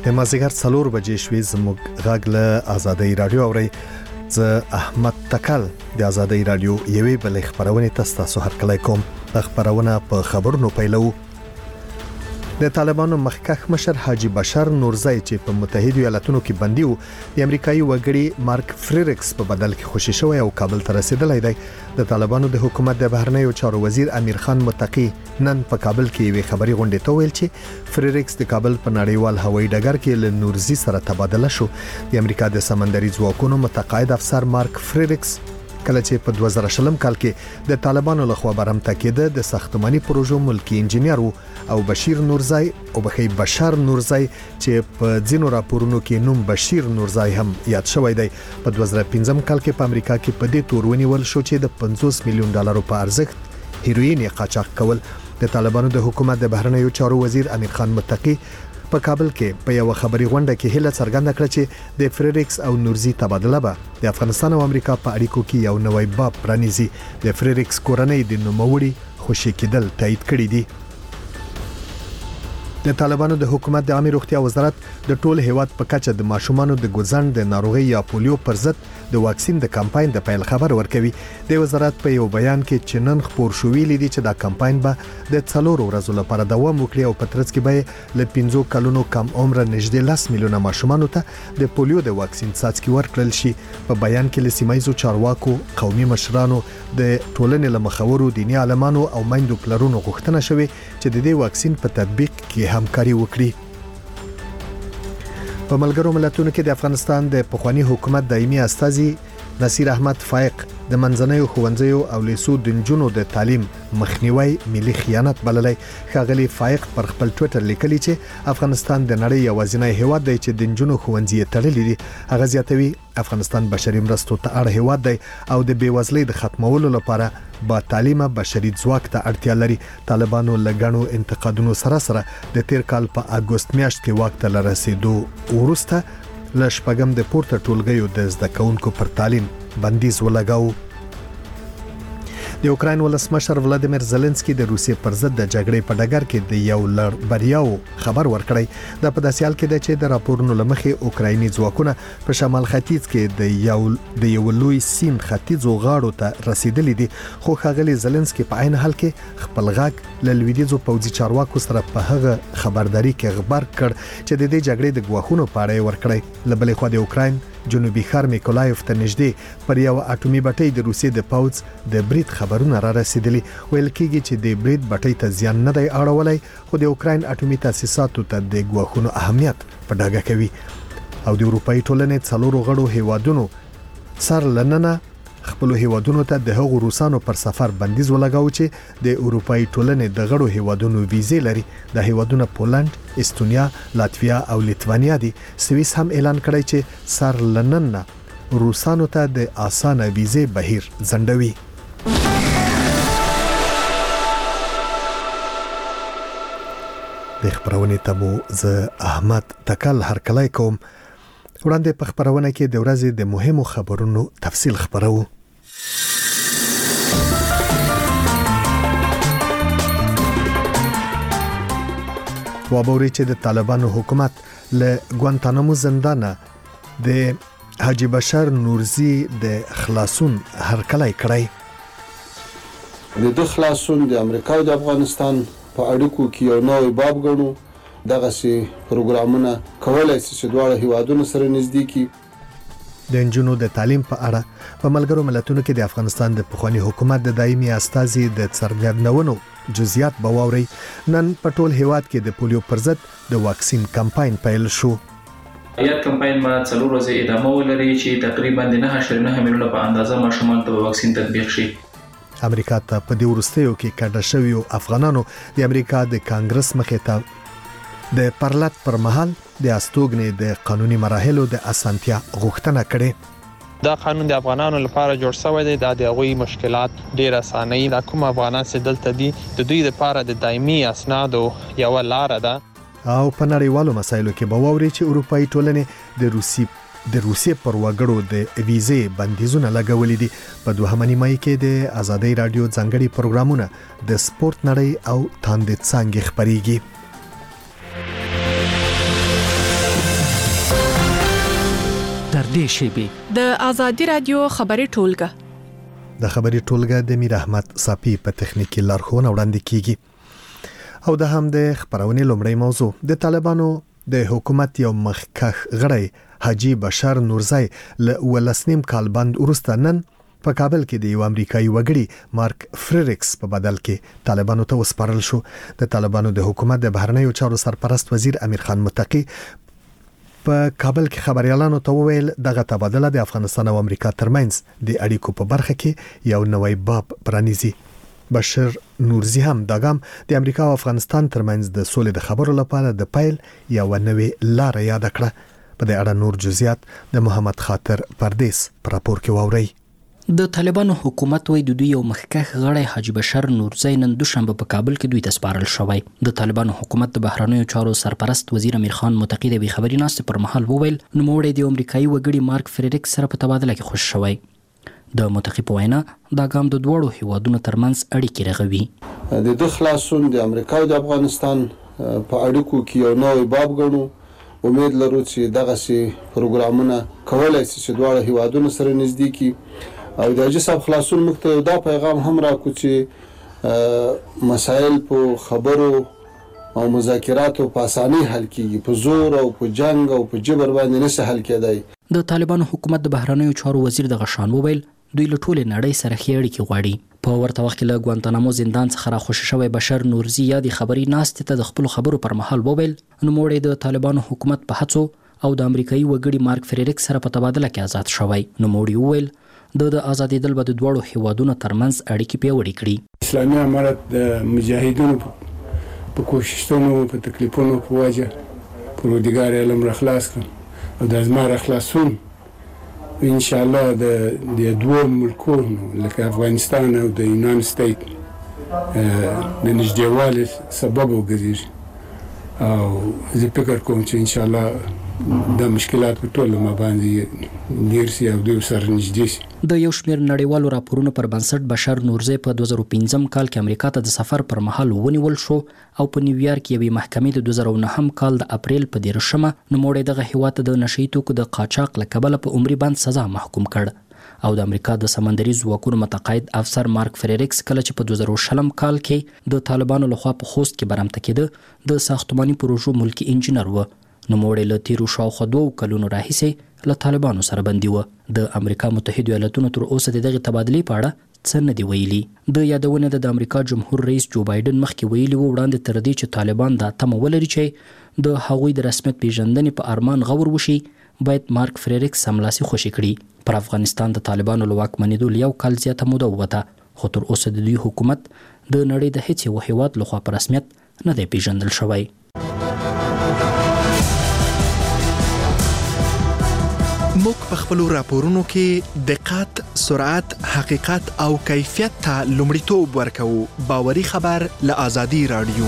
د مازیګر 4 بجې شوې زموږ غږ له آزادۍ رادیو اوري. زه احمد تکل د آزادۍ رادیو یوې بل خبرونه تاسو هرکلی کوم. خبرونه په خبرونو پیلو. د طالبانو مخکښ مشر حاجی بشر نورزی چې په متحده ایالاتونو کې بندي وو، د امریکایي وګړي مارک فریریکس په بدل کې خوشی شوی او کابل ته رسیدلی دی. د طالبانو د حکومت د بهرنیو چارو وزیر امیر خان متقی نن په کابل کې یوې خبري غونډې ته ویل چې فریریکس د کابل په نړیوال هوایي ډګر کې له نورزی سره تبادله شو. د امریکا د سمندري ځواکونو متقاعد افسر مارک فریریکس کله چې په 2000 کال کې د طالبانو لخوا برمته کېده د ساختماني پروژو ملکی انجنیر او بشیر نورزی چې په ځینو راپورونو کې نوم بشیر نورزی هم یاد شوی دی. په 2015 کال کې په امریکا کې په دې تور ونیول شو چې د $50 میلیون په ارزښت هیروین قاچاق کول. د طالبانو د حکومت د بهرنیو چارو وزیر امیر خان متقی په کابل کې په یو خبري غونډه کې هله څرګنده کړه چې د فریریکس او نورزی تبادله به د افغانستان او امریکا په اړیکو کې یو نوې باب پرانیزي. د فریریکس کورنۍ د نوموړي خوشی کېدل تایید کړی دی. د طالبانو د حکومت د عامه روغتیا وزارت د ټول هیواد په کچه د ماشومانو د ګوزن د ناروغي یا پولیو پر ضد د واکسین د کمپاین د پیل خبر ورکوي. د وزارت په یو بیان کې چې نن خبر شوې لیدي چې دا کمپاین به د 4 ورځو لپاره دوام وکړي او په ترڅ کې به له 15 کلونو کم عمر نږدې 10 میلیونه ماشومانو ته د پولیو د واکسین څاڅکي ورکړل شي. په بیان کې له سیمایزو چارواکو، قومي مشرانو، د ټولنې له مخورو، دیني عالمانو او میندو پلرونو غوښتنه شوې چې د دې واکسین په تطبیق کې همکاري وکړي. په ملګرو ملتونو کې د افغانستان د پخوانی حکومت دایمي استازي نصیر احمد فائق د منځنیو ښوونځیو او لیسو د نجونو د تعلیم مخنیوي ملي خیانت بللی. ښاغلي فائق پر خپل ټوئیټر لیکلی چې افغانستان د نړۍ یوازینی هیواد دی چې د نجونو ښوونځي تړلي دي. هغه زیاتوي افغانستان بشري مرستو ته اړ هیواد دی او د بیوزلۍ د ختمولو لپاره با تعلیمه بشري ځواک ته اړتیا لري. طالبانو لګڼو انتقادونو سره د تیر کال په اگست میاشت کې واک ته رسیدو وروسته له شپږم د پورته ټولګیو د زده کوونکو پر تعلیم بندیز ولګاو. د اوکراین ولسمشر ولادیمیر زيلنسکي د روسیې پر ضد د جګړې په ډګر کې د یو لړ بریاو خبر ورکړی. دا په داسې حال کې ده چې د راپورونو لمخې اوکرایني ځواکونه په شمال ختیځ کې د یو لوی سین ختیځو غاړو ته رسیدلي دي. خو ښاغلي زيلنسکي په عین حال کې خپل غږ له لویدیځو پوځي چارواکو سره په هغه خبرداري کې خبر کړ چې د دې جګړې د ګواښونو په اړه ورکړی. له بلې خوا د اوکراین جنوبي ښار میکولایف ته نږدې پر یو اټومي بټۍ د روسیې د پوځ د برید خبرونه را رسیدلي. ویل کېږي چې د برید بټۍ ته زیان نه دی اړولی، خو د اوکراین اټومي تاسیساتو ته د ګواښونو اهمیت په ډاګه کوي. او د اروپאי ټولنې 4 غړو هیوادونو سر لننه خپل هیوادونو ته د هغو روسانو پر سفر بندیز ولګاو چې د اروپאי ټولنې د غړو هیوادونو ویزې لري. د هیوادونو پولند، استونیا، لاتویا او لیتوانیا دي. سویس هم اعلان کړی چې سر لننه روسانو ته د اسانه ویزې بهیر ځنډوي. د خبرونه تمو زه احمد تکل هرکلی کوم. وړاندې په خبرونه کې د ورځې د مهمو خبرونو تفصیل خبرو. وابوري چې د طالبانو حکومت له ګوانتانامو زندانه د حاجی بشر نورزی د خلاصون هرکلی کړی. د خلاصون د امریکا او د افغانستان په اړیکو کې یو نوې باب ګڼو. دغه سي پروګرامونه کولای شي چې دواړه هیوادونو سره نږدې کی. د نجونو د تعلیم په اړه په ملګرو ملتونو کې د افغانستان د پخوانی حکومت د دایمي استازي د څرګندونو جزئیات به واوري. نن په ټول هیواد کې د پولیو پر ضد د واکسین کمپاین پیل شو. یاد کمپاین ما 4 ورځې ادامه ولري چې تقریبا 9.9 میلیونه په اندازه ماشومان ته واکسین تطبیق شي. امریکا ته په دې وروستیو کې کډه شویو افغانانو د امریکا د کانګرس مخې ته د پرلط پر مهال د استوګنې د قانوني مراحلو د اسانتیا غوښتنه کړې. دا قانون د افغانانو لپاره جوړ شوی دی. دا د هغوی مشکلات ډیر اسانه دا کوم افغانان چې دلته دي د دوی لپاره د دایمي اسنادو یو لار ده. او په نړیوالو مسایلو کې به واوري چې اروپאי ټولنې د روسیې پر وګړو د ویزې بندیزونه لګولې دي. په 2 مای کې د آزادۍ رادیو ځانګړي پروګرامونه د سپورت نړۍ او تاندې څنګه خبريږي. نږدې شیبې. د آزادي رادیو خبري ټولګه. د خبري ټولګه د میر احمد صافي په تخنیکی لارښوونه وړاندې کیږي. او د هم د خبرونې لومړی موضوع د طالبانو د حکومت یو مخکخ غړی حاجی بشر نورزی له ولسنیم کال بند وروسته نن په کابل کې د یو امریکایي وګړي مارک فریریکس په بدل کې طالبانو ته وسپارل شو. د طالبانو د حکومت د بهرنیو چارو سرپرست وزیر امیر خان متقی په کابل کې خبريالانو ته وویل دغه تبادله د افغانستان او امریکا ترمنځ د اړیکو په برخه کې یو نوې باب پرانیزي. بشر نورزی هم داګام د امریکا او افغانستان ترمنځ د سولې د خبرو لپاره د پیل یو نوې لار یاد کړه. په دې اړه نور جزئیات د محمد خاطر پردیس پر راپور کې واوري. د طالبانو حکومت وای د دوی یو مخکخ غړی حاجی بشر نورزی نن دوشنبه په کابل کې دوی ته سپارل شوی. د طالبانو حکومت د بهرنیو چارو سرپرست وزیر امیر خان متقی د خبري ناست پر مهال وویل نو موړې د امریکایي وګړي مارک فریریکس سره په تبادله کې خوش شوی. د متقی په وینا دا ګام د دوړو هیوادونو ترمنځ اړیکې رغوي. د د خلاصون د امریکا او د افغانستان په اړیکو کې یو نوې باب ګڼو. امید لرو چې دغه سي پروګرامونه کولای شي چې دواړه هیوادونو سره نږدې کی او د جساب خلاصون مخته دا پیغام هم راکو چې مسائل په خبرو او مذاکراتو په اساني حل کیږي، په زور او په جنگ او په جبر باندې نشي حل کېدای. د طالبانو حکومت د بهرنیو چارو وزیر د غشان وویل دوی له ټولې نړۍ سره ښې اړیکې غواړي. په ورته وخت کې له ګوانتانامو زندان څخه راخوشي شوی بشر نورزی یا د خبري ناست ته د خپل خبرو پر مهال وویل نو موړې د طالبانو حکومت په هڅو او د امریکایي وګړي مارک فریریکس سره په تبادله کې آزاد شوی. نو موړې وویل د آزادۍ دل به د دوړو هیوادونو ترمنځ اړیکې پیاوړې کړي. اسلامي امارت د مجاهدونو په کوششونو په تکلیفونو په وجه پروردګار علم را خلاص کړ او د ازمار خلاصون ان شاء الله د دوه ملکونو لکه افغانستان او د یونان سټیټ د نږدېوالي سبب وګرځي او زه فکر کوم چې ان شاء الله د مشکلات په ټولو ما باندې نیرسي او دوی سره نږدې شي. د یو شمېر نړیوالو راپورونو پر بنسټ بشر نورزی په 2015 کال کې امریکا ته د سفر پر مهال ونیول شو او په نیویارک کې یوې محکمې د 2009 کال د اپریل په 13مه نوموړی دغه هیواد ته د نشئی توکو د قاچاق له کبله په عمري بند سزا محکوم کړ او د امریکا د سمندري ځواکونو متقاعد افسر مارک فریریکس کله چې په 2020 کال کې د طالبانو لخوا په خوست کې برمته کېده د ساختماني پروژو ملکی انجینر و. نوموړی له تیرو شاوخوا 2 کلونو راهیسې له طالبانو سره بندي و. د امریکا متحده ایالاتونو تر اوسه دغه تبادلې په اړه څه نه دی ویلي. د یادونه د امریکا جمهور رئیس جو بایدن مخکې ویلي و وړاندې تر دې چې طالبان دا تمه ولري چې د هغوی د رسمیت پیژندنې په ارمان غور وشي باید مارک فریریکس سملاسي خوشي کړي. پر افغانستان د طالبانو له واکمنېدو یو کال زیاته موده ووته خو تر اوسه د دوی حکومت د نړۍ د هیڅ یو هیواد لخوا په رسمیت نه دی پیژندل شوی. موږ په خپل راپورونو کې دقت، سرعت، حقیقت او کیفیت ته لومړیتوب ورکوو. باوري خبر له آزادي رادیو.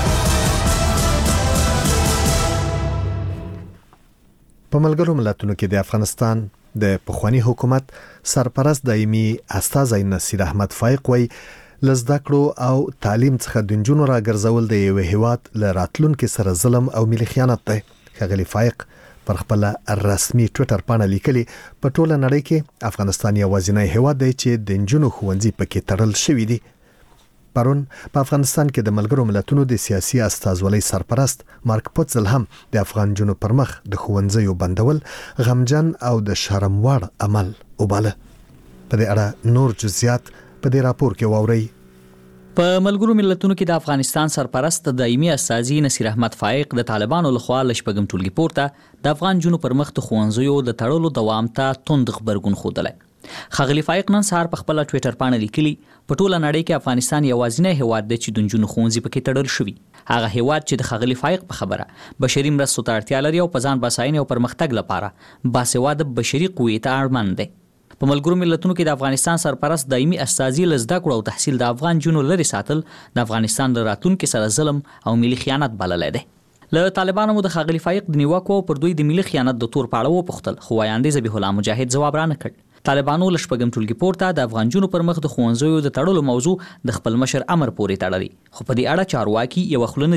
په ملګرو ملتونو کې د افغانستان د پخوانی حکومت سرپرست دایمي استاذ نصیر احمد فایق وای لزده کړو او تعلیم څخه د نجونو راګرځول د یو هیواد ل راتلونکو سره ظلم او ملي خیانت دی. ښاغلی فایق پر خپل رسمي ټوئیټر باندې لیکلي په ټوله نړۍ کې افغانستان یوازینی هیواد دی چې د نجونو ښوونځي پکې تړل شوی دی. پرون په افغانستان کې د ملګرو ملتونو د سیاسي استازولۍ سرپرست مارک پوتزل هم د افغان جنو پر مخ د ښوونځیو بندول غمجن او د شرم وړ عمل وباله. په دې اړه نور جزئیات په دې راپور کې واورئ. په ملګرو ملتونو کې د افغانستان سرپرست دایمي استازي نصیر احمد فایق د طالبانو لخوا لشپږم ټولګي پورته د افغان جنو پر مخ د ښوونځیو د تړلو دوام ته توند خبرګون ښودلی. ښاغلي فایق نن سهار په خپل ټوئیټر باندې لیکلي په ټوله نړۍ کې افغانستان یوازینی هیواد دی چې د نجونو ښوونځي پکې تړل شوي. هغه هیواد چې د ښاغلي فایق په خبره بشري مرستو ته اړتیا لري او په ځان بساینې او پرمختګ لپاره باسواده بشري قوې ته اړمند دی. په ملګرو ملتونو کې د افغانستان سرپرست دایمي استازي لزده کړو او تحصیل د افغان جنو لري ساتل د افغانستان د راتلونکو سره ظلم او ملي خیانت بللی دی. له طالبانو مو د ښاغلي فایق د نیوکو پر دوی د ملي خیانت د تور پاړه وپوښتل خو وایاندې ذبیح الله مجاهد ځواب رانه کړ. طالبانو له شپږم ټولګي پورته د افغان جنو پر مخ د ښوونځیو د تړلو موضوع د خپل مشر امر پورې تړلي خو په دې اړه چارواکي یو خلونه دي.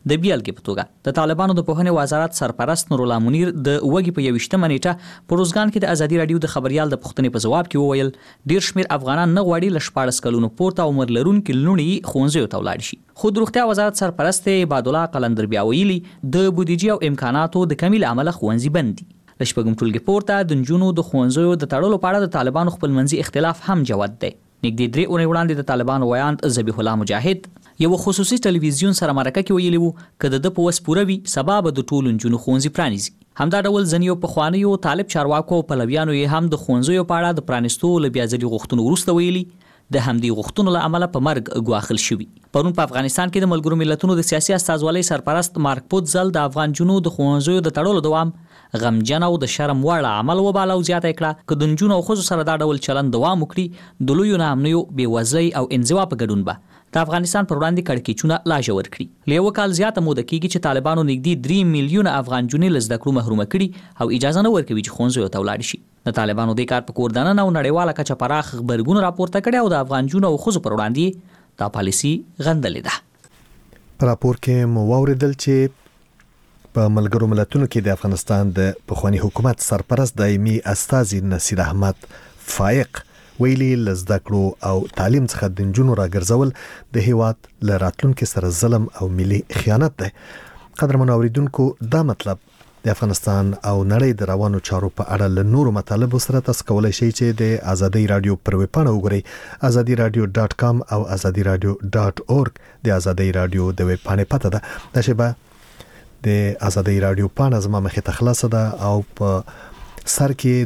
د بیلګې په توګه د طالبانو د پوهنې وزارت سرپرست نور الله منیر د وګي په 21 نیټه په روزګان کې د ازادي رادیو د خبريال د پوښتنې په جواب کې وویل ډیر شمیر افغانان نه غواړي ل 14 کلونو پورته عمر لرونکي لونی ښوونځیو ته ولاړ شي. خو د روغتیا وزارت سرپرست عباد الله قلندر بیا ویلي د بودیجې او امکاناتو د کمی له امله ښوونځي بند دي. د شپږم ټولګي پورته د نجونو د ښوونځیو د تړلو په اړه د طالبانو خپلمنځي اختلاف هم جوت دی. نږدې 3 اونۍ وړاندې د طالبانو ویاند ذبیح الله مجاهد یو خصوصي ټلویزیون سره مرکه کې ویلي وو کله د په وس پوره وي سبب د ټولو نجونو ښوونځي پرانیزي. همدا ډول ځنیو په خوانیو طالب چارواکو په لویانو یې هم د ښوونځیو په اړه د پرانیستو لبیازلي غوښتنو وروسته ویلي د همدې غوښتنو له امله په مرګ ګواښل شوي. پرون په افغانستان کې د ملګرو ملتونو د سیاسي استازولۍ سرپرست مارک پوتزل د افغان جنو د ښوونځیو د تړلو دوام غمجن او د شرم وړ عمل وباله او زیاته کړه که د نجونو او ښځو سره دا ډول چلند دوام وکړي د لویو ناامنیو بېوزلۍ او انزوا په ګډون به د افغانستان پر وړاندې کړکېچونه لا ژور کړي. له یوه کال زیاته موده کېږي چې طالبانو نږدې 3 میلیونه افغان جونې له زده کړو محرومه کړي او اجازه نه ورکوي چې ښوونځیو ته ولاړ شي. د طالبانو دې کار په کور دننه او نړیواله کچه پراخ غبرګون راپورته کړی او د افغان جونو او ښځو پر وړاندې دا پالیسي غندلې ده. په راپور کې مو واوریدل چې په ملګرو ملتونو کې د افغانستان د پخوانی حکومت سرپرست دایمي استازي نصیر احمد فائق ویلي لزده کړو او تعلیم څخه د نجونو راګرځول د هیواد له راتلونکو سره ظلم او ملي خیانت دی. قدرمن اوریدونکو دا مطلب د افغانستان او نړۍ د روانو چارو په اړه له نورو مطالبو سره تاسو کولای شئ چې د ازادي رادیو پر ویب پاڼه وګورئ azadiradio.com او azadiradio.org د ازادي رادیو د ویب پاڼې پته ده. دا شی به د ازادي رادیو پاڼه زما مخې ته خلاصه ده او په سر کې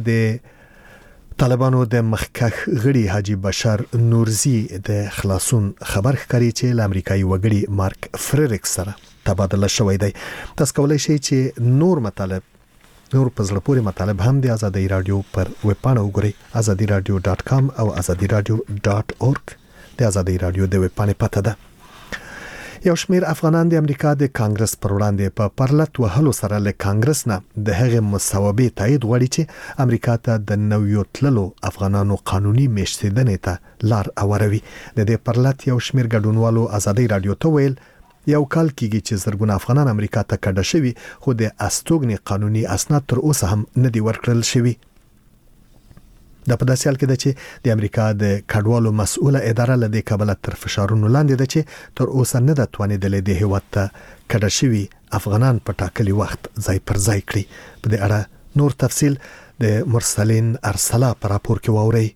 د طالبانو د مخکخ غړي حاجی بشر نورزی د خلاصون خبر ښکاري چې د امریکایي وګړي مارک فریریک سره تبادله شوې دی. تاسو کولای شئ چې نور په زړه پورې مطالب هم د ازادي رادیو پر ویب پاڼه وګورئ azadiradio.com او azadiradio.org د ازادي رادیو د ویب پاڼې پته ده. یو شمیر افغانان د امریکا د کانګرس پر وړاندې په پرلط وهلو سره له کانګرس نه د هغې مصوبې تایید غواړي چې امریکا ته د نویو تللو افغانانو قانوني میشتېدنې ته لار اوروي. د دې پرلط یو شمیر ګډونوالو ازادي رادیو ته ویل یو کال کېږي چې زرګونه افغانان امریکا ته کډه شوي خو د استوګنې قانوني اسناد تر اوسه هم نه دي ورکړل شوي. د په داسې حال کې ده چې د امریکا د کډوالو مسؤله اداره له دې کبله تر فشارونو لاندې ده چې تر اوسه نه ده توانېدلې د هیواد ته کډه شوي افغانان په ټاکلي وخت ځای پر ځای کړي. په دې اړه نور تفصیل د مرسلین ارسلا په راپور کې واورئ.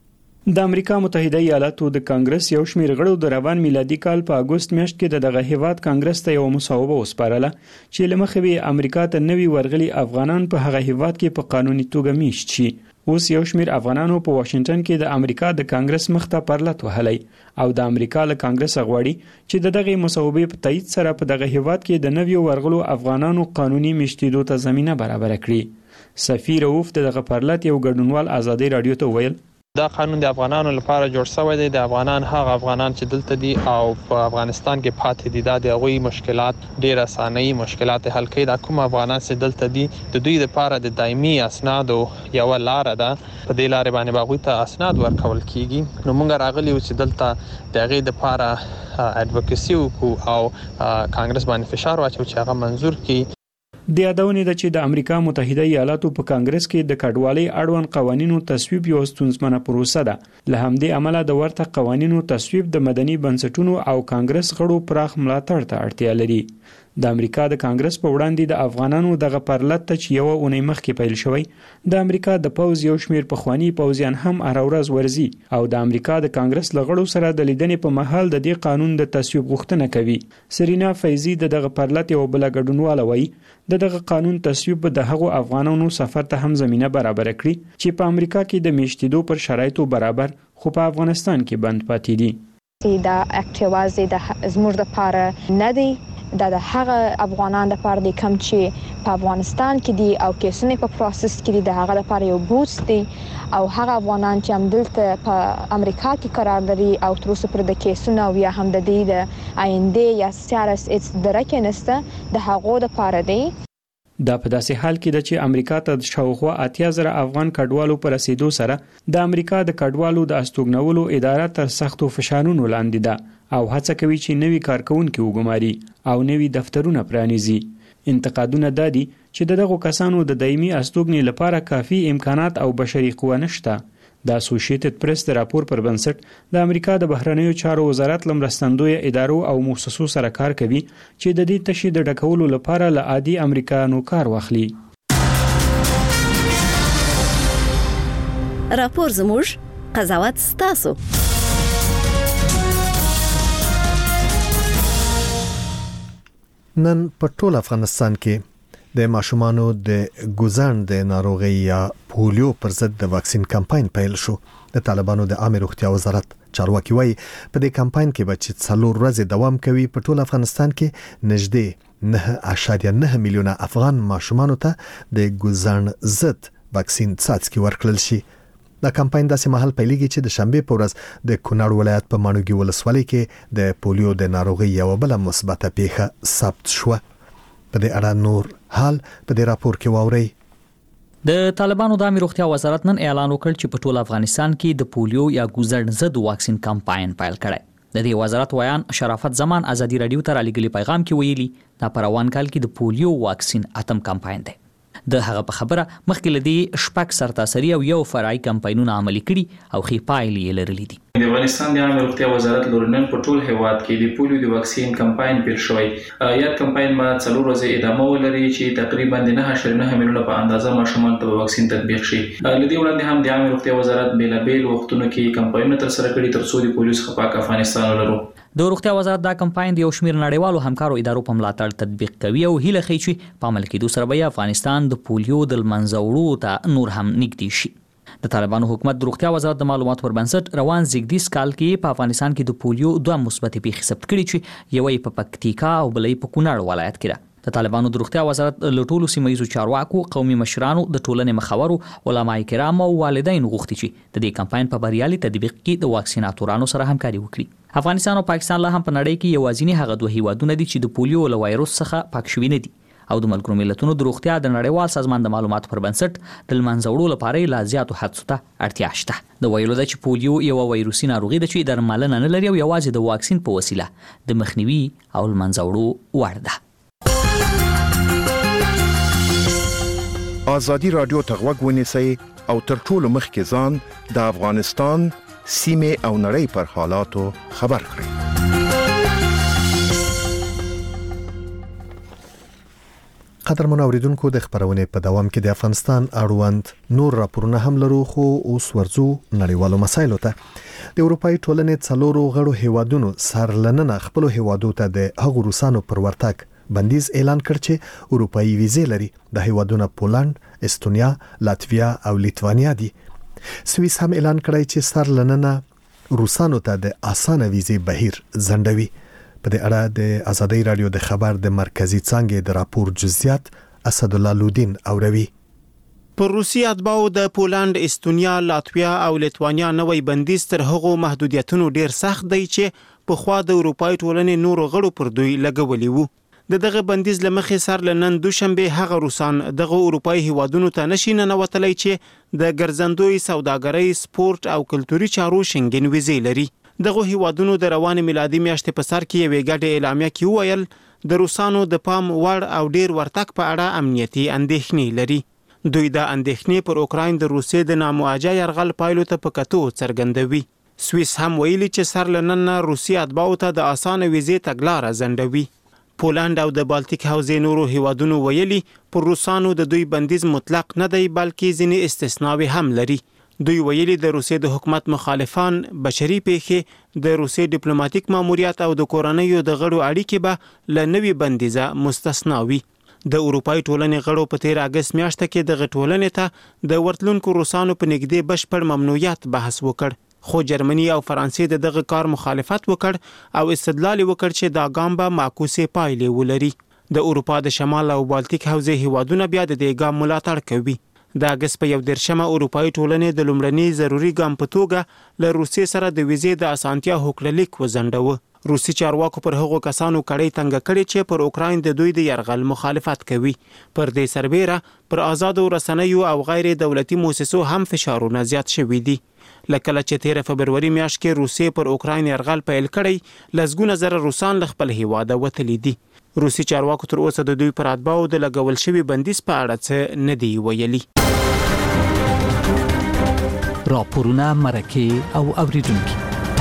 د امریکا متحده ایالاتو د کانګرس یو شمیر غړو د روان میلادي کال په اگست میاشت کې دغه هیواد کانګرس ته یو مصوبه وسپارله چې لمخوي امریکا ته نوي ورغلي افغانان په هغه هیواد کې په قانوني توګه میشت شي. اوس یو شمیر افغانانو په واشنگټن کې د امریکا د کانګرس مخ ته پرلط وهلی او د امریکا له کانګرس غواړي چې دغه مصوبې په تایید سره په دغه هیواد کې د نویو ورغلو افغانانو قانوني میشتېدو ته زمينه برابر کړي. سفیر اوف دغه پرلط یو ګډونوال ازادي رادیو ته ویل دا قانون د افغانانو لپاره جوړ شوی دی. د افغانان هغه افغانان چې دلته دي او په افغانستان کې پاتې دي دا د هغوی مشکلات ډېر اسانه مشکلات حل کوي. دا کوم افغانان چې دلته دي د دوی لپاره د دایمي اسنادو یو لار ده. په دې لارې باندې هغوی ته اسناد ورکول کیږي. نو موږ راغلي یو چې دلته د هغې لپاره اډوکیسي وکړو او کانګرس باندې فشار واچو چې هغه منظور کړي. د یادونه ده چې د امریکا متحده ایالاتو په کانګرس کې د کډوالۍ اړوند قوانینو تصویب یو ستونزمنه پروسه ده. له همدې امله د ورته قوانینو تصویب د مدني بنسټونو او کانګرس غړو پراخ ملاتړ ته اړتیا لري. د امریکا د کانګرس په وړاندې د افغانانو دغه پرلط ته چې یو اونۍ مخکې پیل شوی د امریکا د پوز یو شمیر پخوانی پوزیان هم ارورز ورزي او د امریکا د کانګرس لغړو سره د لیدنې په محل د دې قانون د تصویب غوښتنه کوي. سرینا فیضی دغه پرلط یو بل ګډونواله وایي دغه قانون تصویب د هغو افغانانو سفر ته هم زمينه برابر کړي چې په امریکا کې د میشتېدو پر شرایطو برابر خو په افغانستان کې بند پاتې دي. دا اکټیوازي د زموږ د پاره نه دی دا د هغه افغانان لپاره د کم چې په افغانستان کې دي او کیسونه په پروسس کې دي د هغه لپاره یو بوست دی او هغه افغانان چې هم دلته په امریکا کې قرار لري او تر اوسه پر د کیسونه او یا هم د دې د آینده یا سیارس اټس درکه نسته د هغه لپاره دی. دا په داسې حال کې ده چې امریکا ته شاوخوا 80,000 افغان کډوالو پر رسیدو سره د امریکا د کډوالو د استوګنولو اداره تر سختو فشارونو لاندې ده او هڅه کوي چې نوي کارکونکي وګماري او نوي دفترونه پرانیزي. انتقادونه دادي چې دغه کسانو د دایمي استوګنې لپاره کافي امکانات او بشري قوه نشته. د اسوسییټډ پریس د راپور پر بنسټ د امریکا د بهرنیو چارو وزارت لمرستندوی ادارو او مؤسسو سره کار کوي چې د دې تشې د ډکولو لپاره له عادي امریکایانو کار واخلي. راپور زموږ قضاوت ستاسو. نن په ټول افغانستان کې د ماشومانو د ګوزن د ناروغي یا پولیو پر ضد د واکسین کمپاین پیل شو. د طالبانو د عامه روغتیا وزارت چارواکي وایي په دې کمپاین کې به چې 4 ورځې دوام کوي په ټول افغانستان کې نږدې 9.9 میلیونه افغان ماشومانو ته د ګوزن ضد واکسین څاڅکي ورکړل شي. دا کمپاین داسې مهال پیلېږي چې د شنبه په ورځ د کونړ ولایت په ماڼوګي ولسوالۍ کې د پولیو د ناروغي یو بل مثبته پیښه ثبت شوه. په دې اړه نور حال په دې راپور کې واورئ. د طالبانو د عامه روغتیا وزارت نن اعلان وکړ چې په ټول افغانستان کې د پولیو یا ګوزن ضد واکسین کمپاین پیل کړي. د دې وزارت ویان شرافت زمان ازادي رادیو ته رالیږلي پیغام کې ویلي دا په روان کال کې د پولیو واکسین اتم کمپاین دی. د هغه په خبره مخکې لدی شپږ سرتاسري او یو فرعي کمپاینونه عملي کړي او خې پایلې لرلې دي. د افغانستان د عامه روغتیا وزارت لورنن په ټول هیواد کې د پولیو د واکسین کمپاین پیل شوی. یاد کمپاین ما 4 ورځې ادامه ولري چې تقریبا 9.9 میلیونه په اندازه ماشومان ته واکسین تطبیق شي. لدی وړاندې هم د عامه روغتیا وزارت بیلابیل وختونو کې کمپاینونه تر سره کړي ترڅو د پولیو څخه پاک افغانستان ولرو. د روغتیا وزارت دا کمپاین د یو شمېر نړیوالو همکارو ادارو په ملاتړ تطبیق کوي او هیله کوي چې په عمل کې سره به افغانستان د پولیو د منځوړو ته نور هم نږدې شي. د طالبانو حکومت د روغتیا وزارت د معلوماتو پر بنسټ روان زیږدیز کال کې په افغانستان کې د پولیو 2 مثبت پیښې ثبت کړي چې یوې په پکتیکا او بلې په کونړ ولایت کې ده. د طالبانو د روغتیا وزارت له ټولو سیمایي چارواکو، قومي مشرانو، د ټولنې مخورو، علماء کرام او والدین غوښتي چې د دې کمپاین په بریالي تطبیق کې د واکسیناتورانو سره همکاري وکړي. افغانستان او پاکستان له هم په نړۍ کې یوازینی هغه دوه هیوادونه دي چې د پولیو له وایروس څخه پاک شوي نه دي او د ملګرو ملتونو د روغتیا د نړیوال سازمان د معلوماتو پر بنسټ د منځوړو لپاره لا زیاتو هڅو ته اړتیا شته. د ویلو ده چې پولیو یو وایروسي ناروغي ده چې درملنه نه لري او یوازې د واکسین په وسیله د مخنیوي او منځوړو وړ ده. آزادی رادیو ته غوږ ونیسئ او تر ټولو مخکې ځان د افغانستان سیمه او نړۍ پر حالاتو خبر کړئ. قدرمن اوریدونکو د خبرونه په دوام کې د افغانستان اړوند نور راپورونه هم لرو خو اوس ورځو نړیوالو مسایلو ته. د اروپאי ټولنې څلورو غړو هیوادونو سرلننه خپل هیوادو ته د هغو روسانو پر ورتګ بندیز اعلان کړ چې اروپאי ویزې لري. د هیوادونو پولند، استونیا، لاتویا او لیتوانیا دي. سویس هم اعلان کړی چې سرلننه روسانو ته د اسانه ویزې بهیر ځنډوي. په دې اړه د ازادي رادیو د خبر د مرکزی څنګه د راپور جزئیات اسد الله لودین اوروي. پر روسي اتباعو د پولند، استونیا، لاتویا او لیتوانیا نوې بندیز تر هغو محدودیتونو ډیر سخت دی چې په خوا د اروپאי ټولنې نورو غړو پر دوی لګولي وو. دغه بندیز لمخې سر لنن دوشنبه هغه روسان دغه اروپאי هیوادونو ته نشي ننوتلی چې د ګرځندوی سوداګرۍ، سپورت او کلتوري چارو شنګن ویزې لري. دغه هیوادونو د روان میلادي میاشتې په سر کې یوې ګډه اعلامیه کې وویل د روسانو د پام وړ او ډیر ورتګ په اړه امنیتي اندېښنې لري. دوی د اندېښنې پر اوکراین د روسیې د نامواجه یرغل پایلو ته په کتو څرګندوي. سویس هم ویلي چې سر لنن روسي اتباعو ته د اسانه ویزې تګلاره ځنډوي. پولند او د بالټیک حوزې نورو هیوادونو ویلي پر روسانو د دوی بندیز مطلق نه دی بلکې ځینې استثناوي هم لري. دوی ویلي د روسیې د حکومت مخالفان، بشري پیښې، د روسیې ډیپلوماټیک ماموریت او د کورنیو د غړو اړیکې به له نوي بندیزه مستثنا وي. د اروپאי ټولنې غړو په 13 اگست میاشت کې د ټولنې ته د ورتلونکو روسانو په نږدې بشپړ ممنوعیت بحث وکړ. خو جرمني او فرانسې دغه کار مخالفت وکړ او استدلال وکړ چې دا ګام به معکوسه پایلې ولري. د اروپا د شمال او بالټیک حوزې هیوادونه بیا د دې ګام ملاتړ کوي. د اگست په 11 اروپאי ټولنې د لومړني ضروري ګام په توګه له روسیې سره د ویزې د اسانتیا هوکړلیک وزنډوه. روسي چارواکو پر هغو کسانو کړي تنګ کړي چې پر اوکراین د دوی د يرغل مخالفت کوي. پر دې سربېره پر آزادو رسنیو او غیر دولتي مؤسسو هم فشارونه زیات شوي دي. لکه چې 13 فبروري میاشت کې روسي پر اوکراین يرغل پیل کړي، لسګونه زره روسان له خپل هیواده وتلي دي. روسي چارواکو تر اوسه د دوی پر اتباعو د لګول شوي بندیز په اړه څه نه دی ویلي. راپورونه، مرکې او اوریدونکي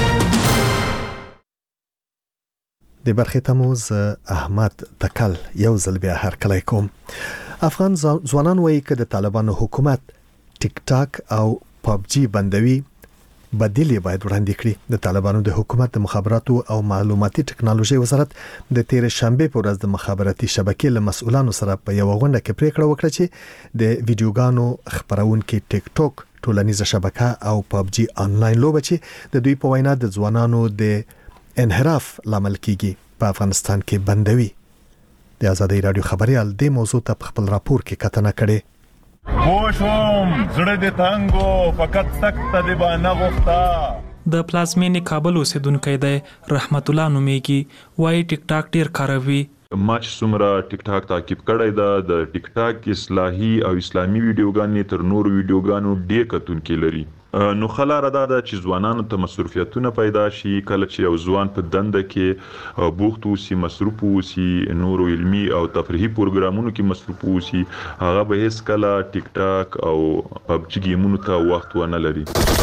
د برخې تموز احمد تکل یو ځل بیا هرکلی کوم. افغان ځوانان وایي چې د طالبانو حکومت ټیک ټاک او پبجي بندوي بدیل باید وړاندې کړي. د طالبانو د حکومت د مخابراتو او معلوماتي ټکنالوژي وزارت د تیر شنبه په ورځ د مخابراتي شبکې له مسؤلانو سره په یو غونډه کې پریکړه وکړه چې د ویډیوګانو خبرونکو ټیک ټاک ټولنیزه شبکه او پبجي آنلاین لوبه چې د دوی په وینا د ځوانانو د انحراف لامل کیږي په افغانستان کې بندوي. د آزادۍ رادیو خبريال د موضوع ته خپل راپور کې کتنه کړي. خوشم زړه د تانګو فقط سخت دی باندې غوښتا. د پلازمینې کابل اوسیدونکو دی رحمت الله نومیږي، وایي ټیک ټاک ډیر کاروي. ما چې څومره ټیک ټاک تعقیب کړی دا د ټیک ټاک اصلاحي او اسلامي ویډیوګانې تر نورو ویډیوګانو ډیر کتونکي لري. نو خلاره دا چې ځوانانو ته مصروفیتونه پیدا شي، کله چې یو ځوان په دنده کې بوخت اوسي، مصروف اوسي، نورو علمي او تفریحي پروګرامونو کې مصروف اوسي، هغه به هیڅ کله ټیک ټاک او پبجي گیمونو ته وخت ونه لري.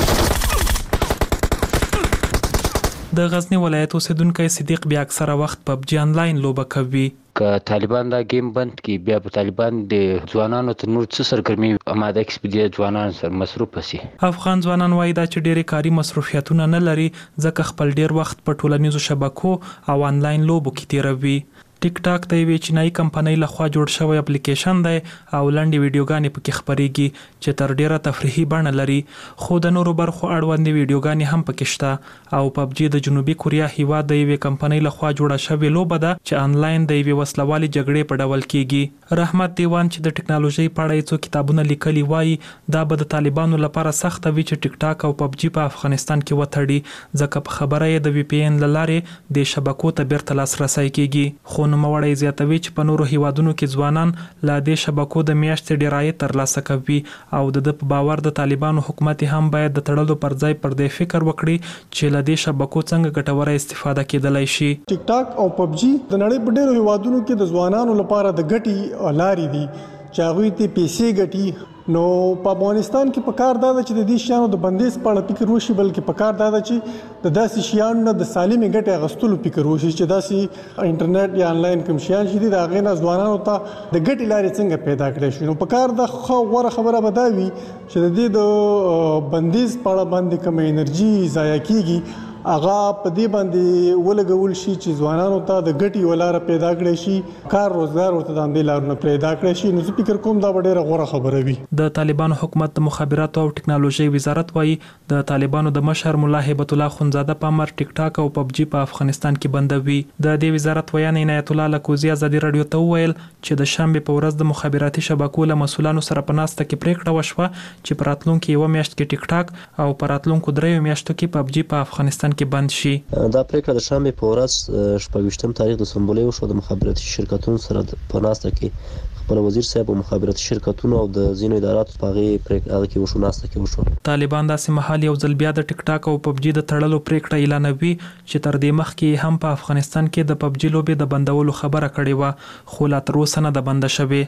د غزنی ولایت اوسیدونکو صدیق بیا اکثره وخت پبجي آنلاین لوبه کوي. که طالبان دا گیم بند کی بیا په طالبان د ځوانانو تر نور څه سرګرمي آماده کړي ځوانان سره مصروف شي. افغان ځوانان وایي دا چې ډېری کاري مصروفیتونه نه لري، ځکه خپل ډیر وخت په ټولنیزو شبکو او آنلاین لوبو کې تیروي. ټیک ټاک د یوې چینایي کمپنۍ لخوا جوړ شوی اپلیکیشن دی او لنډې ویډیوګانې پکې خپرېږي چې تر ډیره تفریحي بڼه لري، خو د نورو برخو اړوندې ویډیوګانې هم پکې شته. او پبجي د جنوبي کوریا هیواد د یوې کمپنۍ لخوا جوړه شوې لوبه ده چې آنلاین د یوې وسلوالې جګړې په ډول کیږي. رحمت دیوان چې د ټکنالوژي په اړه څو کتابونه لیکلي وایي دا به د طالبانو لپاره سخت وي چې ټیک ټاک او پبجي په افغانستان کې وتړي، ځکه په خبره یې د وی پی ان لارې د شبکو ته بیرته لاسرسي کیږي. خو نوموړی زیاتوي چې په نورو هیوادونو کې ځوانان لا د شبکو د میاشتې ډیر عاید ترلاسه کوي او د په باور د طالبانو حکومت هم باید د تړلو پر ځای پر دې فکر وکړي چې له دې شبکو څنګه ګټوره استفاده کېدلای شي. ټیک ټاک او پبجي د نړۍ په ډیرو هیوادونو کې د ځوانانو لپاره د ګټي لارې دي چې هغه ته پیسې ګټي. نو په افغانستان کې په کار دا چې د دې شیانو د بندیز په اړه فکر وشي، بلکې په کار دا چې د داسې شیانو د سالمې ګټې اخیستلو فکر وشي چې داسې انټرنیټ یا آنلاین کوم شیان چې د هغې نه ځوانانو ته د ګټې لارې څنګه پیدا کړی شي. نو په کار دا غوره خبره به دا وي چې د دې د بندیز په اړه باندې کوم انرژي ضایع کیږي هغه په دې باندې ولګول شي چې ځوانانو ته د ګټي ولاره پیدا کړي شي، کار روزګار ورته د اندې لارونه پیدا کړي شي. نو زه فکر کوم دا ډېره غوره خبره وي. د طالبانو حکومت د مخابراتو او ټکنالوژي وزارت وایي د طالبانو د مشر مولا هیبت الله خونزاده په امر ټیک ټاک او پبجي په افغانستان کې بندوي. د دې وزارت ویان عنایت الله لکوزی ازادي رادیو ته وویل چې د شنبه په ورځ د مخابراتي شبکو له مسولانو سره په ناسته کې پریکړه وشوه چې په راتلونکو یو میاشت کې ټیک ټاک او په راتلونکو 3 میاشتو کې پبجي په افغانستان کې بند شي. دا پریکړه د شنبه په ورځ 28 تاریخ د سمبولې وشو د مخابراتي شرکتونو سره په ناسته کې خپل وزیر صاحب او مخابراتي شرکتونو او د ځینو اداراتو په پریکړه کې وشو ناسته کې وشو. طالبان داسې مهال یو ځل بیا د ټیک ټاک او پبجي د تړلو پریکړه اعلانوي چې تر دې مخکې هم په افغانستان کې د پبجي لوبې د بندولو خبره کړې و، خو لا تر اوسه نه د بند شوې.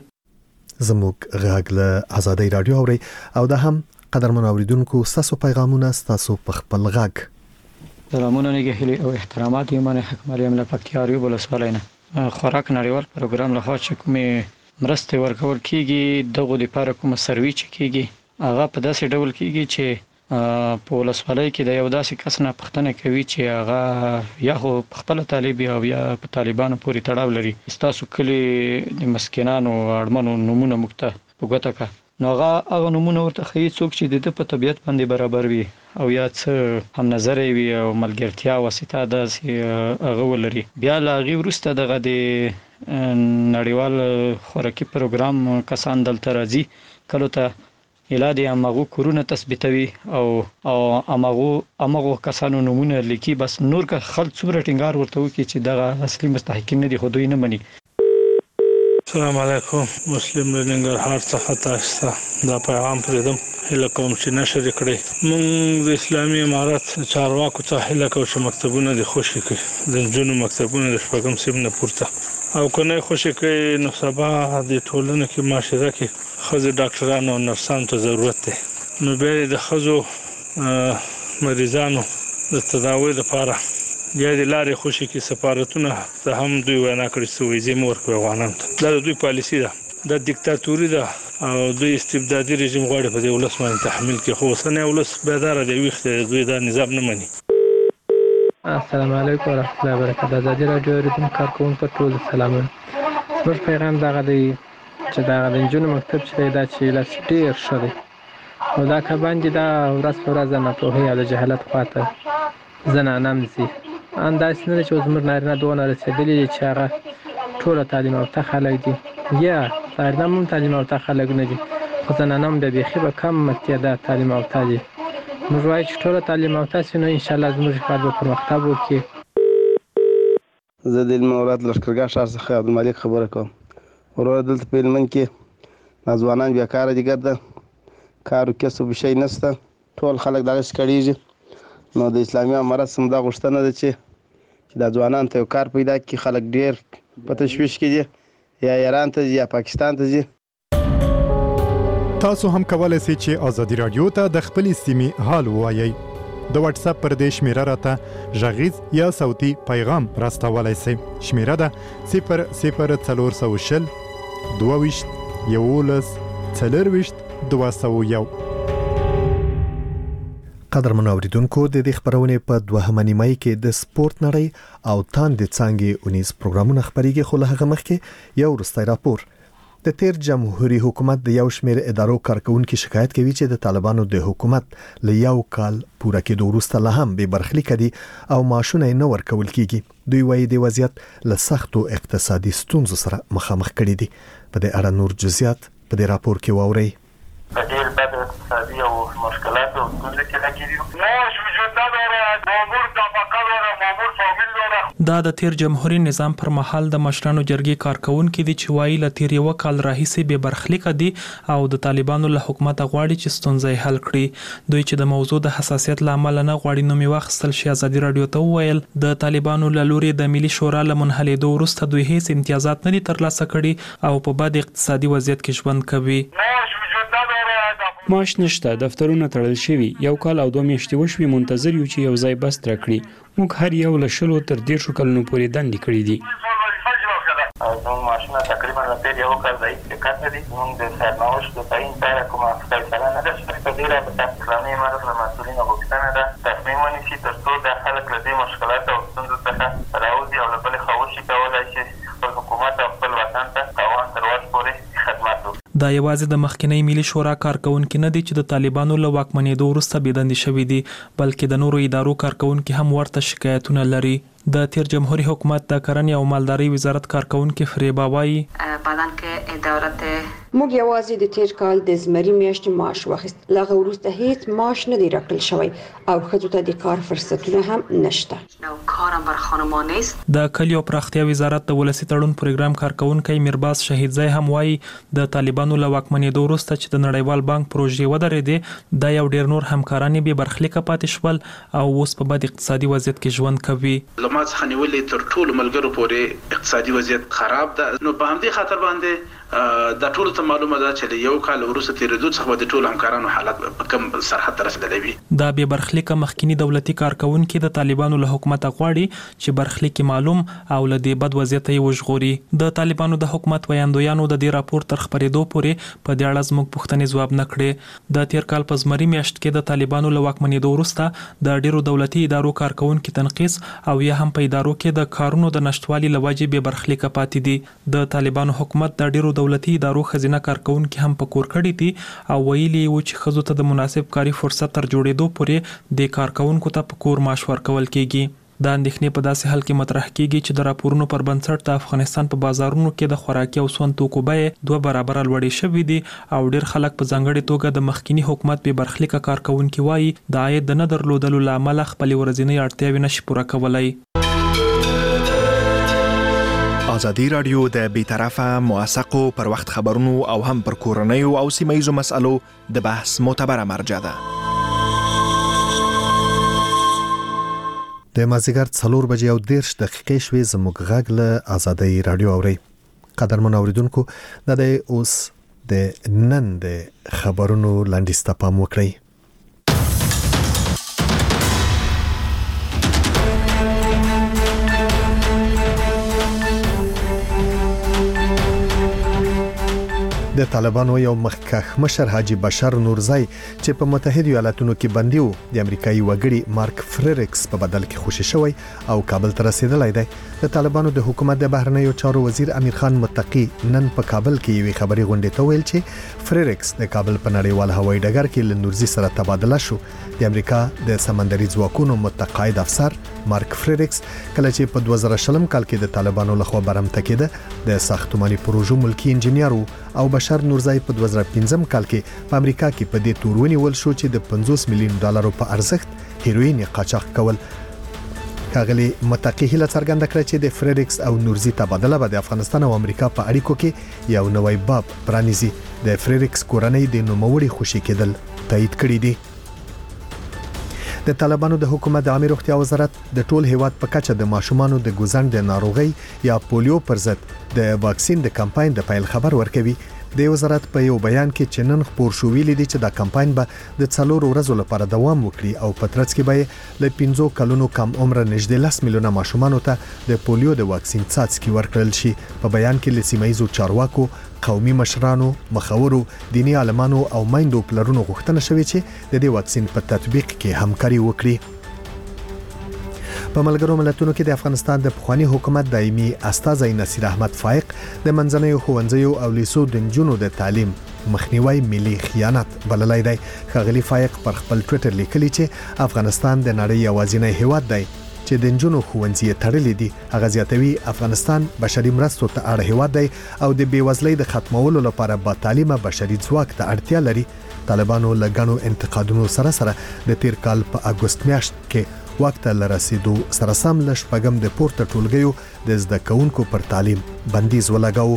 زموږ غږ له آزادۍ رادیو اوري او دا هم قدرمن اوریدونکو ستاسو پیغامونه ستاسو په خپل غږ. سلامونه نگهلی او احترامات ایمان حق مریم لپکتیاریو بلسوالینه. خوراک نړیوال پروګرام له خوا چې کومې مرستې ورکول کیږي دغه لپاره کوم سروي چې کیږي هغه په داسې ډول کیږي چې په ولسوالۍ کې د یو داسې کس نه پوښتنه کوي چې هغه یا خو خپل طالب او یا په طالبانو پورې تړاو لري، تاسو کلی د مسکینانو اړمنو نمونه مکته وګټه کا نو هغه نمونه ورته خي څوک چې د په طبيعت باندې برابر وي او یا څه هم نظر وي او ملګرتیا واسطه داسې هغه ولري. بیا لا غي ورسته دغه د نړیوال خوراکي پروګرام کسان دلته راځي، کله ته اله د امغو کورونه تثبیتوي او امغو کسانو نمونه لیکي. بس نور که خلک څومره ټینګار ورته وکړي چې دغه اصلي مستحقین نه دي خو دوی نه مني. السلام علیکم. مسلم لنګرهار څخه تاسو ته دا پیغام پرېږدم هله کوم چې نشر کړئ. موږ د اسلامي امارت چارواکو څخه هله کوو چې مکتبونه د خوشي کړي، د نجونو مکتبونه د شپږم صنف نه پورته، او که نه خوشي کړي نو سبا د ټولنې کې معاشره کې ښځې ډاکټرانو او نرسانو ته ضرورت دی. نو بیا د ښځو مریضانو د تداوی لپاره بیا د لارې خوشي کې سفارتونه ته هم دوی وینا کړې چې ویزې مو ورکوي افغانانو ته. دا د دوی پالیسي ده، دا دیکتاتوري ده او دوی استبدادي رژیم غواړي په دې ولس باندې تحمیل کړي. خو اوسنی ولس بیداره دی، ویښ دی، دوی دا نظام نه مني. السلام علیکم ورحمۃ اللہ وبرکاتہ. ازادي رادیو ریډیو کارکونکو ټول سلامونه. زموږ پیغام دغه دی چې دا د نجونو مکتب چې دا چې لاس ډیر ښه دی او دا کباندې دا ورځ په ورځ نه په هي د جهالت خواته زنانه مزي انداز نه چې زموږ نارینه دونه رسیدلی چې هغه ټول تعلیم او تخلق دي یا نارینه تعلیم او تخلق نه دي خو زنانه هم د بيخي به کم متعدد تعلیم او تعلیم. موږ وایو چې ټول تعلیم او تاسو نو ان شاء الله زموږ په پرمختګ وکړي. زه د المورات لشکرګاه شهر څخه عبدالملک خبره کوم. ورور دلته په هلمند کې ځوانان بیکاره دي، ګرده کار او کسب شی نشته، ټول خلک دغه کړيږي. نو د اسلامي امارت سم دا غوښتنه ده چې د ځوانان ته کار پیدا کړي. خلک ډیر په تشویش کې دي، یا ایران ته یا پاکستان ته ځي. تاسو هم کولای شئ چې ازادي رادیو ته د خپل سیمې حال ووایئ. د واتس اپ پر دې شمیره راته غږیز یا صوتي پیغام راستولای شئ. شمیره ده 00420 22 11 4 قدرمن اوریدونکو، د دې خبرونه په دوهمه نیمه کې د سپورت نړۍ او تاند څنګه اونیز پروګرامونه خبريږي. خو له هغه مخکې یو وروستی راپور. د تیر جمهوریت حکومت د یو شمېر ادارو کارکونکو شکایت کوي چې د طالبانو د حکومت له یو کال پوره کېدو وروسته لا هم به برخلیک دي او معاشونه نه ورکول کیږي. دوی وايي د وضعیت له سختو اقتصادي ستونزو سره مخامخ کړي دي. په دې اړه نور جزئیات په دې راپور کې واورئ. ډېر بد اقتصادي او مشکلات او ستونزې کې راګیري. معاش وجود نداره، مامور طبقه داره، مامور فامیل داره. دا د تیر جمهوریت نظام پر مهال د مشرانو جرګې کارکونکو دي چې وايي ل تیر یو کال راهیسې به برخلیک دي او د طالبانو له حکومت غواړي چې ستونزې حل کړي. دوی چې د موضوع د حساسیت لامل نه غواړي نو می واخصل شي. ازادي رادیو ته ویل د طالبانو له لوري د ملي شورا له منحلېدو وروسته دوی هیڅ امتیازات نه دي ترلاسه کړي او په بد اقتصادي وضعیت کې ژوند کوي. معاش نشته، دفترونه تړل شوي، یو کال او 2 میاشتې وشوي منتظر یو چې یو ځای بس تر کړي. موږ هر یو له شلو تر 10 کلونو پورې دندې کړې دي. زموږ معاشونه تقریبا له تیر یو کال راهیسې ټیکټ لري. موږ د سرنوشت د تعیین لپاره کومه فیصله نه ده شوې. په دې رابطه اسلامي امارت له مسؤلینو غوښتنه ده تصمیم ونیسي تر څو د خلک له دې مشکلاتو او ستونزو څخه راوځي او له بلې خوا وشي کولی شي خپل حکومت او خپل وطن ته تاوان تر وس پورې خدمت وکړي. دا یوازې د مخکنی ملي شورا کارکونکو نه دي چې د طالبانو له واکمنېدو وروسته بيدند شوي دي، بلکې د نورو ادارو کارکونکو هم ورته شکایتونه لري. د تیر جمهوریت حکومت د کرنې او مالدارۍ وزارت کارکونکو فریبا وايي بعدن که ادارت موږ یوازې د تیر کال د زمري میاشتې معاش واخیست، لغه وروسته هیڅ معاش نه دی راکړل شوی او ښځو ته د کار فرصتونه هم نشته. نو کارم بر خانمان نیست. د کلیو پراختیا وزارت د ولسی تړون پروګرام کارکونکو میرباز شهیدزای هم وايي د طالبانو له واکمنېدو وروسته چې د نړیوال بانک پروژې ودرېدې د یو ډیر نور همکاران به برخلیک پاتې شول او اوس په بد اقتصادي وضعیت کې ژوند کوي. لمات خنیولې تر ټولو ملګرو پورې اقتصادي وضعیت خراب ده. نو په همدې خاطر باندې د ټولو ته معلومه ده چې یو کال وروسته تیرېدو څخه د ټولو همکارانو حالت په کم سرحد رسیدلی وي. دا به برخلیک مخکینی دولتي کارکونکو د طالبانو له حکومت غواړي چې برخلیک معلوم او له دې بد وضعیت یې وژغوري. د طالبانو د حکومت ویاندویانو د دې راپور تر خبرېدو پورې په دې اړه زموږ پوښتنې ځواب نه کړې. د تیر کال په زمري میاشت کې د طالبانو له واکمنېدو وروسته د ډیرو دولتي ادارو کارکونکو تنقیص او یا هم په ادارو کې د کارونو د نشټوالي لوجې به برخلیک پاتې دي. د طالبانو حکومت د ډیرو دولتي ادارو خزینه کارکونکو هم په کور کړی دي او ویلي و چې خزو ته د مناسب کاري فرصت تر جوړېدو پورې د کارکونکو ته په کور معاش ورکول کیږي. دا اندېښنې په داسې حال کې مطرح کیږي چې د راپورونو پر بنسټ د افغانستان په بازارونو کې د خوراکي او سون توکو بیې 2 برابر لوړې شوې دي او ډېر خلک په ځانګړي توګه د مخکینی حکومت به برخلیک کارکونکو وایي د عاید نه درلودلو لامل خپل ورځنی اړتیاوې نشي پوره کولای. ازادي رادیو د بیطرفه موثقو پر وخت خبرونو او هم پر کورنیو او سیمایزو مسالو د بحث معتبره مرجع ده. د مازیګر 4 بجې او 10 دقیقې شوې زموږ غږ له ازادي رادیو اوري. قدرمن اوریدونکو د اوس د نن د خبرونو لاندې ستپام وکړئ. د طالبانو یو مخکښ مشر حاجی بشر نورزای چې په متحده ایالاتونو کې بندي و د امریکایي وګړي مارک فریرکس په بدل کې خوشی شوی او کابل ته رسیدلی دی. د طالبانو د حکومت د بهرنیو چارو وزیر امیر خان متقی نن په کابل کې یوې خبري غونډې ته ویل چې فریرکس د کابل په نړیوال هوایي ډګر کې له نورزي سره تبادله شو. د امریکا د سمندري ځواکونو متقاعد افسر مارک فریرکس کله چې په 2020 کال کې د طالبانو لخوا برمته کېده د ساختماني پروژو ملکی انجنیر او بشر نورزای په 2015 کال کې په امریکا کې په دې تور ونیول شو چې د $50 میلیون په ارزښت هیروین قاچاق کول. کاغلی متقی هله څرګنده کړه چې د فریرکس او نورزي تبادله به د افغانستان او امریکا په اړیکو کې یو نوی باب پرانیزي. د فریرکس کورنۍ د نوموړي خوشی کېدل تایید کړی دی. د طالبانو د حکومت د عامه روغتیا وزارت د ټول هیواد په کچه د ماشومانو د ګوزن د ناروغي یا پولیو پر ضد د واکسین د کمپاین د پیل خبر ورکوي. د وزارت په یو بیان کې چې نن خبر شو ویلي دي چې دا کمپاین به د 4 ورځو لپاره دوام وکړي او په ترڅ کې به له 15 کلونو کم عمر نږدې 10 میلیونه ماشومان ته د پولیو د واکسین څاڅکي ورکړل شي. په بیان کې له سیمایزو چارواکو، قومي مشرانو، مخورو، دینی عالمانو او مایندو پلرونو غوښتنه شوې چې د دې واکسین په تطبیق کې همکاري وکړي. په ملګرو ملتونو کې د افغانستان د پخوانی حکومت دایمي استازی نصیر احمد فائق د منځنیو ښوونځیو او لیسو د نجونو د تعلیم مخنیوي ملي خیانت بللی دی. ښاغلي فائق پر خپل ټوئیټر لیکلی چې افغانستان د نړۍ یوازینی هیواد دی چې د نجونو ښوونځي تړلې دي. هغه زیاتوي افغانستان بشري مرستو ته اړ هیواد دی او د بیوزلۍ د ختمولو لپاره با تعلیمه بشري ځواک ته اړتیا لري. طالبانو لګانو انتقادونو سره د تیر کال په اگست میاشت کې وخت لرسیدو سره سم لشپګم د پورته ټولګیو د زده کوونکو پر تعلیم بندیز ولګاو.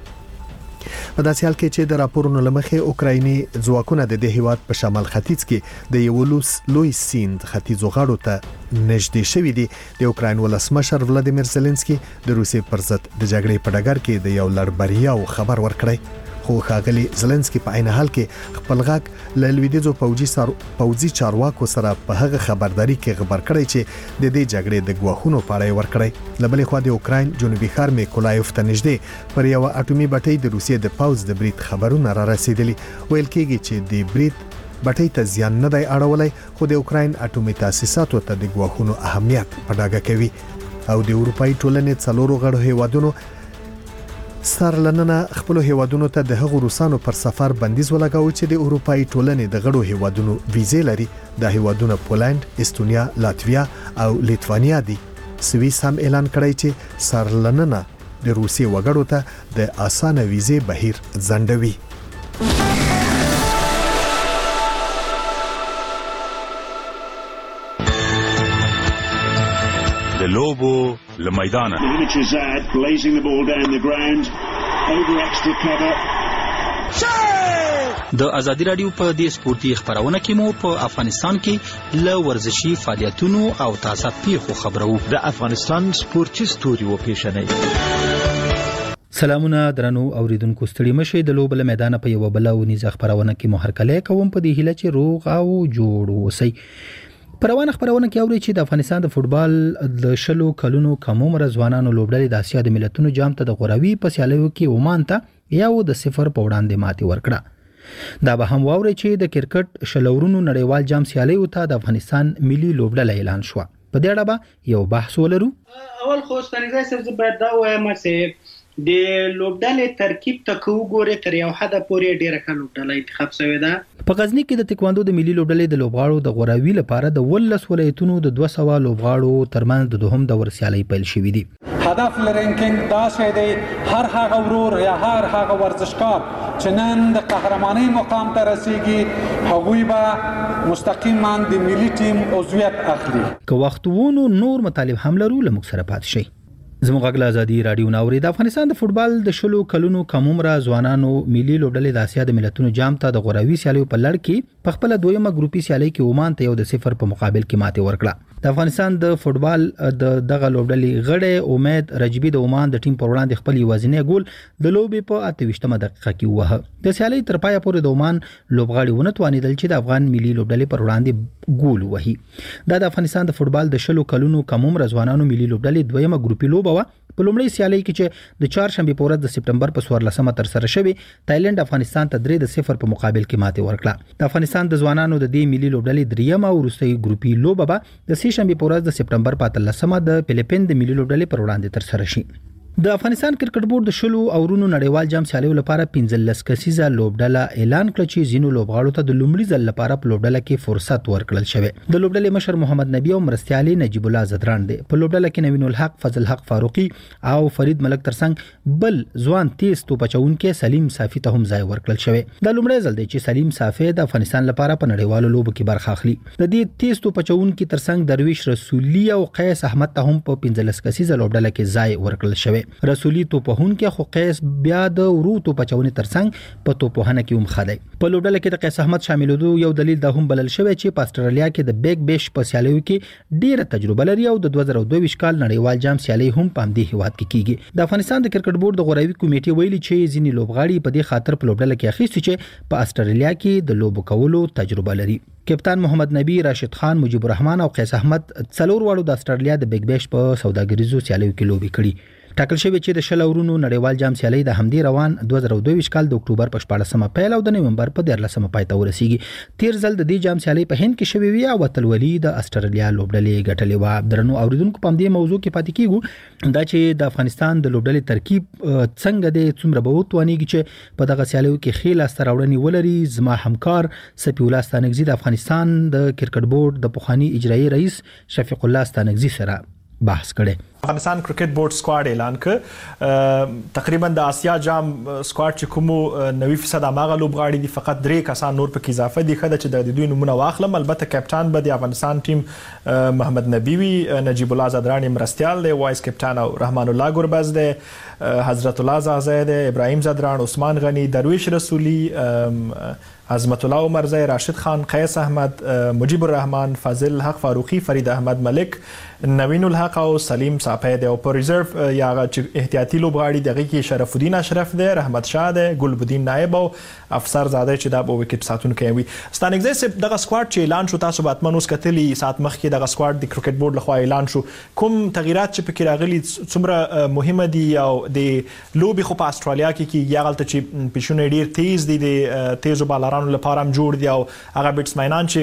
په داسې حال کې چې د راپورونو لمخې اوکرایني ځواکونه د دې هیواد په شمال ختیځ کې د یو لوی سیند ختیځو غاړو ته نږدې شوی دی. د اوکراین ولسمشر ولادیمیر زيلنسکي د روسیې پر ضد د جګړې په ډګر کې د یو لړ بریاو خبر ورکړی. خو ښاغلي زيلنسکي په عین حال کې خپل غږ له لویدیځو پوځي چارواکو سره په هغه خبرداري کې خبر کړی چې د دې جګړې د ګواښونو په اړه ورکړی. لبلې خو د اوکراین جنوبي ښار میکولایف ته نږدې پر یو اټومي بټۍ د روسیې د پوځ د برید خبرونه را رسیدلي. ویل کېږي چې د برید بټۍ ته زیان نه دی اړولی خو د اوکراین اټومي تاسیساتو ته د ګواښونو اهمیت په ډاګه کوي. او د اروپאי ټولنې 4 غړو هیوادونو سر لننه خپل هیوادونو ته د هغو روسانو پر سفر بندیز ولګاو چې د اروپאי ټولنې د غړو هیوادونو ویزې لري. د هیوادونو پولند، استونیا، لاتویا او لیتوانیا دي. سویس هم اعلان کړی چې سر لننه د روسي وګړو ته د اسانه ویزې بهیر ځنډوي. د لوبو لمیدانه د ازادي رادیو په دې سپورتي خبرونه کې مو په افغانستان کې ل ورزشي فعالیتونو او تازه پیښو خبرو. د افغانستان سپورتي ستوري و پیښنې. سلامونه درنو اوریدونکو، ستړي مشه د لوبو لمیدانه په یو بل ونیز خبرونه کې مو هرکله کوم په دې هیله چې روغ او جوړ اوسئ. پروانه خبرونه کې اوري چې د افغانستان د فوتبال د 20 کلونو کم عمر ځوانانو لوبډلې د اسیا د ملتونو جام ته د غوراوي په سیالیو کې عمان ته یو د 0 په وړاندې ماتې ورکړه. دا به هم واوري چې د کرکټ شلورونو نړیوال جام سیالیو ته د افغانستان ملي لوبډله اعلان شو. په دې اړه به یو بحث ولرو. اول خو ستنګای سره باید دا وایم چې د لوبډلې ترکیب ته وګورئ تر یو حد پورې ډیره ښه لوبډله انتخاب شوې ده. په غزنی کې د تکواندو د ملي لوبډلې د لوبغاړو د غوراوي لپاره د 12 ولایتونو د 200 لوبغاړو ترمنځ د دوهم دور سیالي پیل شوې دي. هدف لرونکي دا شی دی هر هغه ورور یا هر هغه ورزشکار چې نن د قهرمانۍ مقام ته رسیږي هغوی به مستقیما د ملي ټیم عضویت اخلي. که وختونو نور مطالب هم لرو لمک سره پات شي. زموږ غږ ازادي رادیو ناوري د افغانستان د فوتبال د 10 کلونو کم عمره ځوانانو ملي لوبډلې د اسیا د ملتونو جام ته د غوراوي سیالیو په لړ کې په خپل دویمه ګروپي سیالي کې عمان ته 1-0 په مقابل کې ماتې ورکړه. د افغانستان د فوتبال دغه لوبډلې غړي امید رجبي د عمان د ټیم پر وړاندې خپل یوازینی ګول د لوبې په 28مه دقیقه کې ووهه. د سیالي تر پایه پورې د عمان لوبغاړي ونه توانیدل چې د افغان ملي لوبډلې پر وړاندې ګول وهي. د افغانستان د فوتبال د 10 کلونو کم عمره ځوانانو ملي لوبډلې دویمه ګروپي لوبه په لومړی سیالي کې چې د 4 شنبه په ورځ د سپټمبر په 14مه تر سره شوه تایلند افغانستان ته 3-0 په مقابل کې ماتې ورکړه. د افغانستان د ځوانانو د دې ملي لوبډلې دریمه او وروستۍ ګروپي لوبه به د 3 شنبه په ورځ د سپټمبر په 13مه د فلیپین د ملي لوبډلې پر وړاندې تر سره شي. د افغانستان کرکټ بورډ د 10 اورونو نړیوال جام سیالیو لپاره 15 کسیزه لوبډله اعلان کړ چې زینو لوبغاړو ته د لومړي ځل لپاره په لوبډله کې فرصت ورکړل شوی. د لوبډلې مشر محمد نبی او مرستيالي نجیب الله زدران دی. په لوبډله کې نوین الحق، فضل حق فاروقي او فرید ملک ترڅنګ بل ځوان تیز توپچون کې سلیم صافي ته هم ځای ورکړل شوی. د لومړي ځل دی چې سلیم صافي د افغانستان لپاره په نړیوالو لوبو کې برخه اخلي. د دې تیز توپچون کې ترڅنګ درویش رسولي او قیس احمد ته هم په 15 کسیزه لوبډله کې ځای ورکړل شوی. رسولي توپهون کې خو قیس بیا د ورو توپچونې ترڅنګ په توپهنه کې هم خدای. په لوبډله کې د قیس احمد شاملېدو یو دلیل د هم بلل شوی چې په استرالیا کې د بیگ بیش په سیالیو کې ډیره تجربه لري او د 2022 کال نړیوال جام سیالي هم په همدې هیواد کې کیږي. د افغانستان د کرکټ بورډ د غوراوي کمیټې ویلي چې ځینې لوبغاړي په دې خاطر په لوبډله کې اخیستي چې په استرالیا کې د لوبو کولو تجربه لري. کپتان محمد نبی، راشد خان، مجيب الرحمن او قیس احمد څلور واړو د استرالیا د بیگ بیش په سوداګریزو سیالیو کې لوبي کړي. ټاکل شوی چې د 10 اورونو نړیوال جام سیالي د همدې روان 2022 کال د اکتوبر په 14مه پیل او د نومبر په 13مه پای ته ورسیږي. تیر ځل د دې جام سیالي په هند کې شوی وی او اتلولي د استرالیا لوبډلې ګټلې و. درنو اوریدونکو په دې موضوع کې پاتې کیږو دا چې د افغانستان د لوبډلې ترکیب څنګه د څومره به وتوانیږي چې په دغه سیالیو کې خېل استراوړنی ولري. زما همکار سپی الله ستانګزی د افغانستان د کرکټ بورډ د پخوانی اجرایی رئیس شفیق الله ستانګزی سره بحث کړي. افغانستان کرکټ بورډ سکواډ اعلان ک تقریبا د آسیا جام سکواډ چې کوم 90% هغه لوبغاړي دي فقط 3 کسان نور پکې اضافه دي خدای چې د دوی نمونه واخلم. البته کپټان به د افغانستان ټیم محمد نبی وی، نجیب الله زدران مرستيال دی، وایس کپټان او رحمان الله ګربز دی، حضرت الله زاهد دی، ابراهیم زدران، عثمان غنی، درویش رسولی، عظمت الله عمرزی، راشد خان، قیس احمد، مجيب الرحمن، فضل حق فاروقي، فرید احمد ملک، نوین الحق او سلیم صافی دی. او په ریزرو یا احتیاطي لوبغاړي دغه کې شرف الدین اشرف دی، رحمت شاه دی، ګلبدین نائب او افسر زاده چې د وکټ ساتونکو وي. ستانګزی سپ دغه سکواډ چې اعلان شو تاسو به اتمنوس کتلی سات مخکې دغه سکواډ د کرکټ بورډ لخوا اعلان شو. کوم تغیرات چې پکې راغلي څومره مهمه دي او د لوبي خو په استرالیا کې یا غلطه چې پښونه ډیر تیز دي د تیزو بالرانو لپاره هم جوړ دي او هغه بیټسمنان چې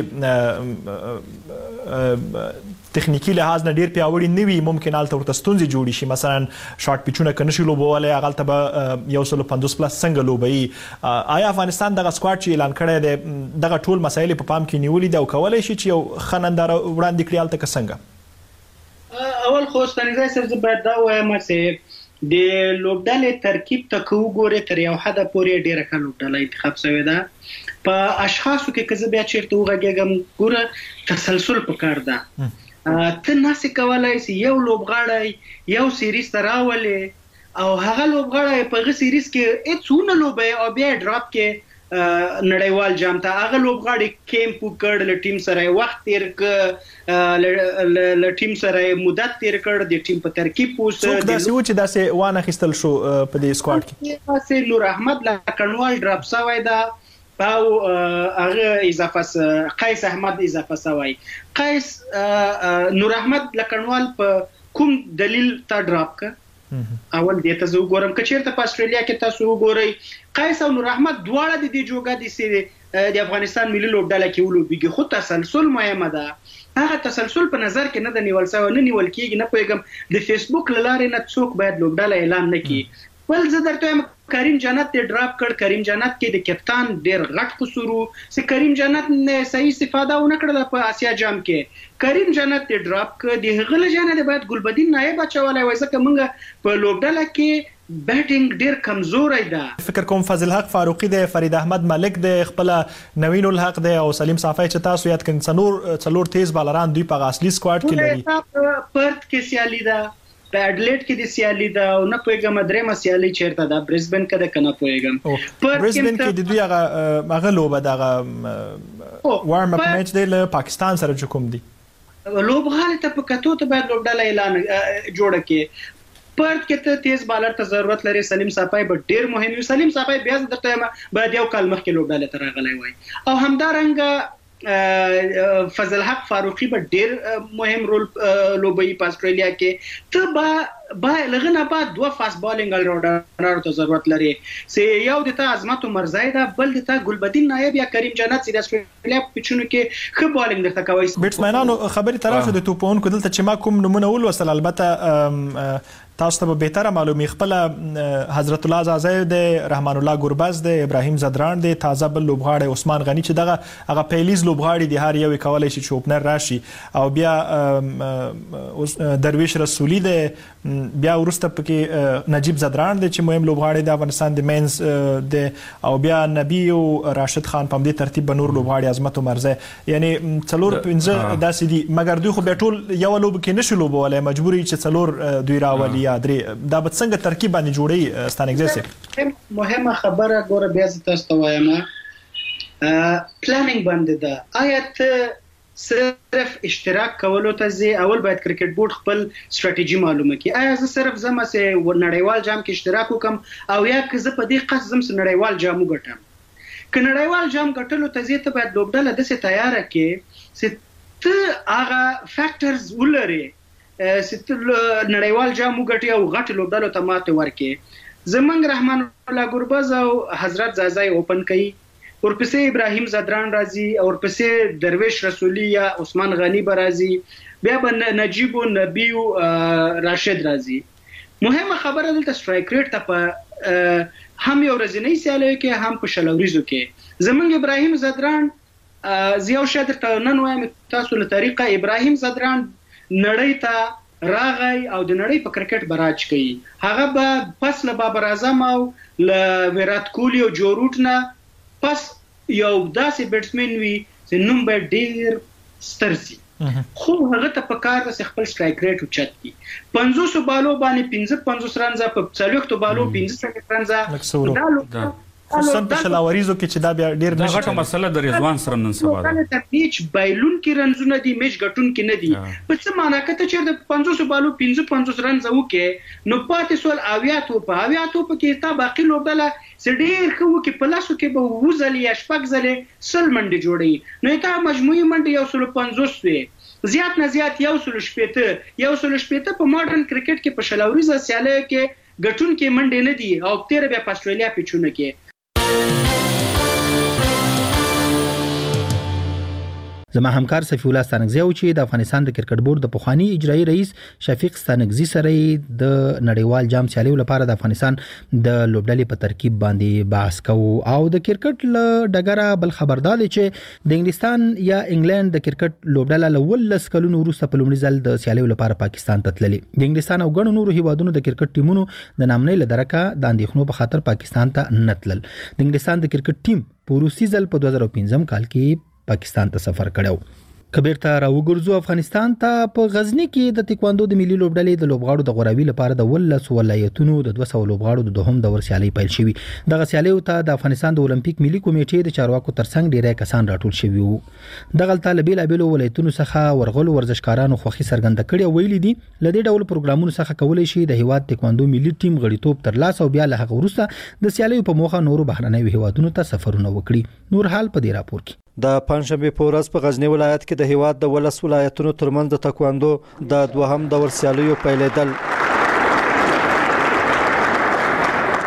تخنیکی لحاظ نه ډیر پیاوړي نه وي ممکن الته ورته ستونزې جوړي شي. مثلا شارټ پیچونه کنه شي لوبواله هغه ته به 150 پلس څنګه لوبي. آیا افغانستان دغه سکواډ چې اعلان کړی دی دغه ټول مسایل په پام کې نیولې دی او کولای شي چې یو خنندار وړاندې کړی الته څنګه؟ اول خو ستنګزی سره باید دا وایم چې د لوبډلې ترکیب ته وګورئ تر یو حد پورې ډیره ښه لوبډله انتخاب شوې ده. په اشخاصو کې که زه بیا چیرته وغږېږم ګوره تسلسل پکار ده. ته ناسې کولای شي یو لوبغاړی یو سیریز ته راولې او هغه لوبغاړی په هغه سیریز کې هیڅونه لوبي او بیا ډراپ کې نړیوال جام ته هغه لوبغاړي کیمپ وکړ، له ټیم سره وخت تیر ک، له ټیم سره مدت تیر کړ، د ټیم په ترکیب اوس څوک داسې و چې داسې وانه خستل شو په دې سکواډ کې. داسې نور احمد لکنوال ډراپ شوی دا او هغه اضافه قیس احمد اضافه شوی. قیس نور احمد لکنوال په کوم دلیل تا ډراپ ک؟ اول دې ته زه وګورم که چیرته په استرالیا کې تاسو وګورئ قیس او نور احمد دواړه د دې جوګه دي چې د افغانستان ملي لوبډله کې ولوبېږي، خو تسلسل مهمه ده. هغه تسلسل په نظر کې نه د نیول شوی، نه نیول کېږي. نه پوهېږم د فیسبوک له لارې نه څوک باید لوبډله اعلان نه کړي. ول زه درته کریم جنت ته ډراپ کړ. کریم جنت کې د کپتان ډیر غټ قصور سي کریم جنت نه صحیح استفاده ونه کړله په آسیا جام کې. کریم جنت ته ډراپ کړ د هغه جنت د باید ګلبدین نایب اچولای وای ځکه موږ په لوبډله کې بیټینګ ډیر کمزوري ده. فکر کوم فضل حق فاروقی د فرید احمد ملک د خپل نوین الحق د او سلیم صافی چې تاسو یاد کړئ څلور تیز بالران دوی په اصلي سکواډ کې لري. پرت کې سیالي ده، په اډلیډ کې د سیالي ده او نه پوهیږم درېمه سیالي چیرته ده، برزبن کې ده کنه پوهیږم. برزبن کې د دوی هغه لوبه دغه وارم اپ میچ دی له پاکستان سره چې کوم دی لوبغاله ته په کتو ته باید لوبډله اعلان جوړه کې. پرت کې ته تیز بالر ته ضرورت لري. سلیم صافی به ډیر مهم وي. سلیم صافی بیا درته باید یو کال مخکې لوبډله ته راغلی وای او همدارنګه فضل حق فاروقی به ډیر مهم رول لوبوي په استرالیا کې. ته با لغنه بعد دوه فاست بالینګ الراونډر ته ضرورت لري. سي یو د ته عظمت مرزای ده، بل د ته ګلبدین نایب یا کریم جنت سي د استرالیا پچونو کې خو بالینګ درته کوي. بیټسمنانو خبري طرف د توپون کو دلته چې ما کوم نمونه ول وصل البته تاسو ته به تر معلومي خپل حضرت الله زازه د رحمان الله ګوربز د ابراهیم زدران د تازه بل لوبغاړي عثمان غنی چې دغه هغه پیلیز لوبغاړي د هر یو کولای شي چې اوپنر راشي او بیا درویش رسولی د بیا ورسته پکې نجیب زدران د چې مهم لوبغاړي د افغانستان د مینز د او بیا نبی او راشد خان په دې ترتیب بنور لوبغاړي عظمت مرزه یعنی څلور پنځه داسې دي مګر دوی خو به ټول یو لوب کې نشو لوبولای مجبوري چې څلور دوی راولي درې دا به څنګه ترکیب باندې جوړي ستانګزه مهمه خبره ګوره بیا تاسو ته وایم پلانینګ باندې ده. آیا ته صرف اشتراک کولو ته زی اول باید کرکټ بورډ خپل ستراتیژي معلومه کړي. آیا زه صرف زما سه نړیوال جام کې اشتراک وکم او یا که زه په دې قصد زم نړیوال جام وګټم. که نړیوال جام ګټلو ته زی ته باید لوبډله د څه تیار کړي چې ته هغه فیکټرز ولري ست نړیوال جام وګټي او غټ لوبډلو ته ماته ورکړي. زمنګ رحمان الله ګوربز او حضرت زازای اوپن کړي، ورپسې ابراهیم زدران راځي او ورپسې درویش رسولی یا عثمان غنی برازي، بیا به نجیب او نبی او راشد راځي. مهمه خبره دلته سټرایک ریټ ته په هم یو ورځنی سیالیو کې هم په شلوریزو کې زمنګ ابراهیم زدران زیاو شادر ته نن وایم تاسو له طریقه ابراهیم زدران نړۍ ته راغی او د نړۍ په کرکټ براج کوي. هغه به پس له بابر اعظم او له ویرات کوهلی او جو روټ نه پس یو داسې بیټسمن وي چې نوم به ډیر ستر شي. خو هغه ته په کار د خپل سټرایک ریټ اوچت کی 500 بالو باندې 55 رنزه په 40 بالو 15 رنزه خصوصا په شلاوریزو کې چې دا بیا ډیر د غټه مسله د رضوان سره نن سبا ده. دا میچ بایلون کې رنزونه دي، میچ ګټون کې نه دي. په څه معنی کته چې د 500 بالو 55 رنز وکې نو پاتې سول اویاتو په کې تا باقي لوبډله سډیر خو کې پلاسو کې به وزل یا شپږ زلې سل منډي جوړي نو تا مجموعي منډي 150 وي زیات نه زیات 170 په ماډرن کرکټ کې په شلاوریزه سیاله کې ګټون کې منډي نه دي او تیر بیا په استرالیا پیچونه کې. زما همکار صفی الله ستانکزی او چې د افغانستان د کرکټ بورډ د پخوانی اجرایی رئیس شفیق ستانکزی سره د نړیوال جام سیالیو لپاره د افغانستان د لوبډلې په ترکیب باندې بحث کوو او د کرکټ له ډګره بل خبردار دي چې د انګلستان یا انګلند د کرکټ لوبډله له ولس کلونو وروسته په لومړي ځل د سیالیو لپاره پاکستان ته تللي. د انګلستان او ګڼو نورو هیوادونو د کرکټ ټیمونو د نامنۍ له درکه د اندېښنو په خاطر پاکستان ته نه تلل. د انګلستان د کرکټ ټیم په روسي ځل په 2015 کال کې پاکستان ته سفر کړو. کبیرته راوګرځو افغانستان ته. په غزنی کې د تکواندو د ملي لوبډلې د لوبغاړو د غوراوي لپاره د ولس ولایتونو د 200 لوبغاړو د دوهم دور سیالي پیل شوی. دغه سیالیو ته د افغانستان د اولمپیک ملي کمیټې د چارواکو ترڅنګ ډیری کسان راټول شوي وو. دغه طالب العلم ولایتونو څخه ورغلو ورزشکارانو خوښي څرګنده کړې ویلي دي لدې ډول پروګرامونو څخه کولای شي د هیواد تکواندو ملي ټیم غړیتوب ترلاسه او بیا له هغه وروسته د سیالیو په موخه نورو بهرنیو هیوادونو ته سفرونه وکړي. نور حال په دې راپور کې. د پنځشنبه په ورځ په غزنی ولایت کې د هیواد د ولس ولایتونو ترمنځ د تکواندو د دوهم دور سیالیو پیلېدل.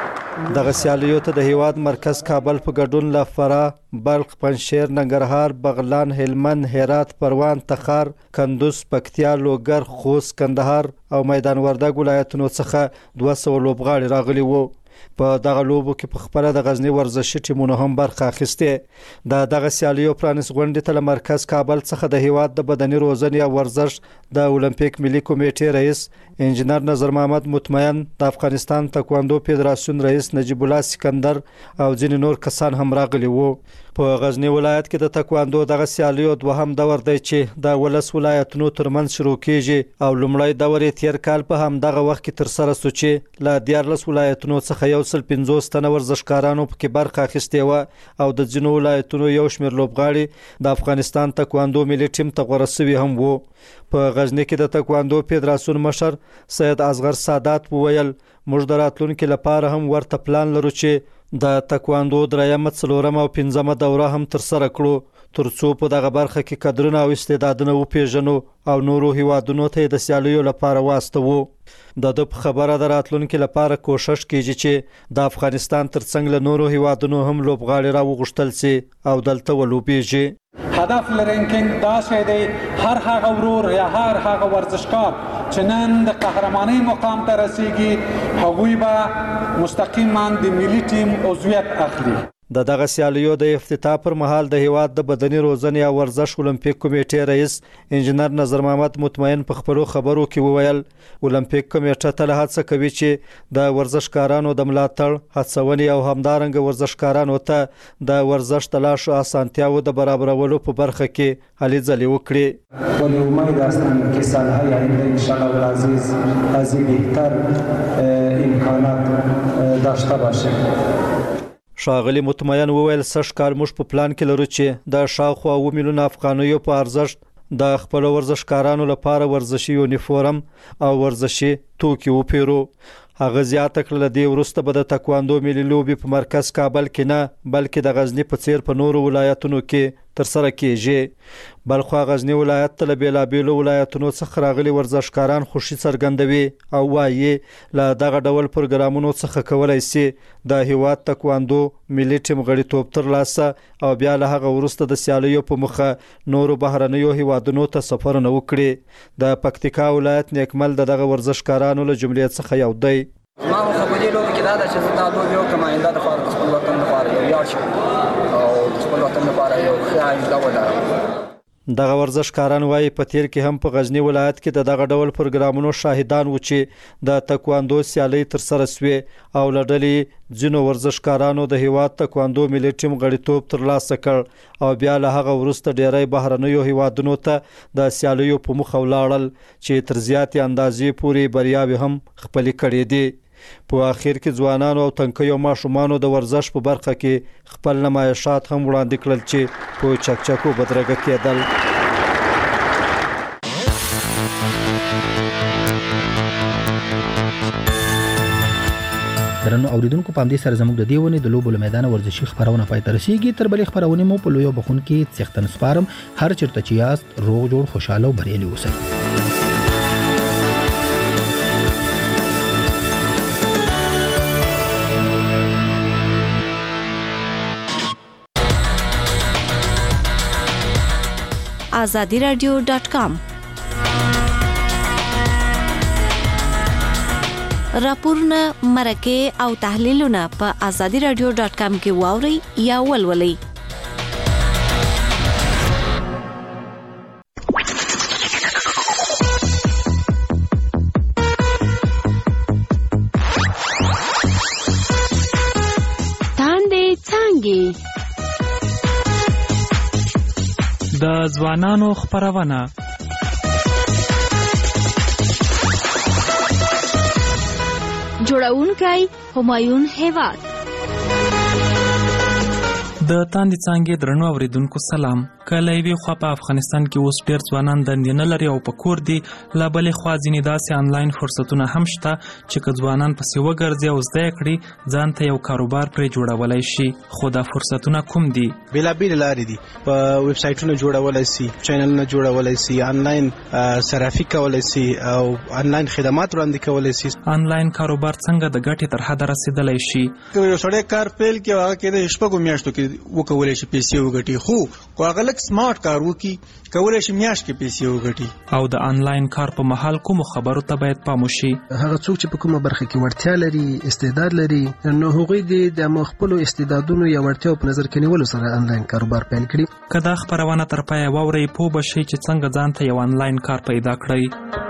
دغه سیالیو ته د هیواد مرکز کابل په ګډون له فراه، بلخ، پنجشیر، ننګرهار، بغلان، هلمند، هرات، پروان، تخار، کندوز، پکتیا، لوګر، خوست، کندهار او میدان وردګ ولایتونو څخه 200 لوبغاړي راغلي وو. په دغه لوبو کې په خپل د غزنی ورزشي ټیمونو هم برخه اخیسته. دغه سیالیو پرانیس غونډې ته مرکز کابل څخه د هیواد د بدني روزنې او ورزش د اولمپیک ملي کمیټې رئیس انجنیر نظر محمد مطمئن، د افغانستان تکواندو فدراسیون رئیس نجیب الله سکندر او ځینې نور کسان هم راغلي وو. په غزنی ولایت کې د تکواندو دغه سیالیو دوهم دور دی چې د ولس ولایتونو ترمنځ شروع کیږي او لومړی دور یې تیر کال په همدغه وخت کې تر سره شو چې له 14 ولایتونو څخه 150 تنه ورزشکارانو پکې برخه اخیستې و او د ځینو ولایتونو یو شمېر لوبغاړي د افغانستان تکواندو ملي ټیم ته غوره شوي هم وو. په غزنی کې د تکواندو فدراسیون مشر سید اصغر سادات وویل موږ د راتلونکي لپاره هم ورته پلان لرو چې د تکواندو درېمه، څلورمه او پنځمه دوره هم تر سره کړو ترڅو په دغه برخه کې کادرونه او استعدادونه وپیژنو او نورو هیوادونو ته د سیالیو لپاره واستوو. د خبره د راتلونکي لپاره کوشش کیږي چې د افغانستان ترڅنګ له نورو هیوادونو هم لوبغاړي راوغښتل سي او دلته ولوبېږي. هدف لرونکي دا شی دی هر هغه ورور یا هر هغه ورزشکار چې نن د قهرمانۍ مقام ته رسیږي هغوی به مستقیما د ملي ټیم عضویت اخلي. دغه سیالیو د افتتاح پر مهال د هیواد د بدني روزنې او ورزش اولمپیک کمیټې رئیس انجنیر نظر محمد مطمئن په خپلو خبرو کې وویل اولمپیک کمیټه تل هڅه کوي چې د ورزشکارانو د ملاتړ، هڅونې او همدارنګه ورزشکارانو ته د ورزش د لاشو اسانتیاو د برابرولو په برخه کې هلې ځلې وکړي. ولی امید هستم که سالهای آینده انشاءالله العزیز از این بهتر امکانات داشته باشیم. ښاغلي مطمئن وویل سږ کال موږ په پلان کې لرو چې د شاوخوا 2 میلیونه افغانیو په ارزښت د خپل ورزشکارانو لپاره ورزشي یونیفورم او ورزشي توکي وپیرو. هغه زیاته کړل د وروسته به د تکواندو ملي لوبې په مرکز کابل کې نه بلکې د غزنی په څیر په نورو ولایتونو کې تر سره کیږي. بلخو غزنی ولایت ته بیلابیلو ولایتونو څخه راغلي ورزشکاران خوشي څرګندوي او وايي له دغه ډول پروګرامونو څخه کولای شي د هیواد تکواندو ملي ټیم غړیتوب ترلاسه او بیا له هغه وروسته د سیالیو په مخه نورو بهرنیو هیوادونو ته سفرونه وکړي. د پکتیکا ولایت نیکمل دغه ورزشکارانو له جملې څخه یو دی. ما خو په دې لوبه کې دا چې زه دا لوبه یو کماینده د خپل وطن لپاره یو یاد شم او د خپل وطن لپاره یو ښه آینده ولرم. دغه ورزشکاران وايي په تیر کې هم په غزنی ولایت کې دغه ډول پروګرامونو شاهدان و چې د تکواندو سیالي تر سره شوې او لړلې ځینو ورزشکارانو د هیواد تکواندو ملي ټیم غړیتوب ترلاسه کړ او بیا له هغه وروسته ډیری بهرنیو هیوادونو ته د سیالیو په مخ ولاړل چې تر زیاتې اندازې پورې بریاوې هم خپلې کړې دي. په اخر کې ځوانانو او تنکیو ماشومانو د ورزش په برخه کې خپل نمایشات هم وړاندې کړل چې په چکچکو بدرګه کېدل. درنو اوریدونکو په همدې سره زموږ د دیونه د لوبو میدان ورزشي خبرونه پای ته رسیدي. تر بلې خبرونه مو په لویو بخون کې څښتن سپارم. هر چیرته چې یاست روغ جوړ خوشاله او بریالي اوسئ. azadiradio.com راپورونه، مرکه او تحلیلونه په azadiradio.com کې واورئ یا ولولئ. تاندې څنګه د ځوانانو خبرونه جوړونکی همایون هیواد د تاندې څانګې درنو اوریدونکو سلام. کله یوې خوا په افغانستان کې اوس ډېر ځوانان دندې نه لري او په کور دي، لا بلې خوا ځینې داسې آنلاین فرصتونه هم شته چې که ځوانان پسې وګرځي او زده یې کړي ځان ته یو کاروبار پرې جوړولی شي. خو دا فرصتونه کوم دي؟ بېلابېلې لارې دي. په ویب سایټونه جوړولی سي، چینلونه جوړولی سي، آنلاین صرافي کولی سي او آنلاین خدمات وړاندې کولی سي. آنلاین کاروبار څنګه د ګټې تر حده رسېدلی شي؟ که یو سړی کار پیل کړي هغه کې د شپږو میاشتو کې وکولی شي پیسې وګټي، خو که هغه لږ سمارټ کار وکړي کولی شي میاشت کې پیسې وګټي. او د آنلاین کار په مهال کومو خبرو ته باید پام وشي؟ هغه څوک چې په کومه برخه کې وړتیا لري، استعداد لري، نو هغوی د خپلو استعدادونو یا وړتیاو په نظر کې نیولو سره آنلاین کاروبار پیل کړي. که دا خپرونه تر پایه واورئ پوه به شئ چې څنګه ځان ته یو آنلاین کار پیدا کړئ.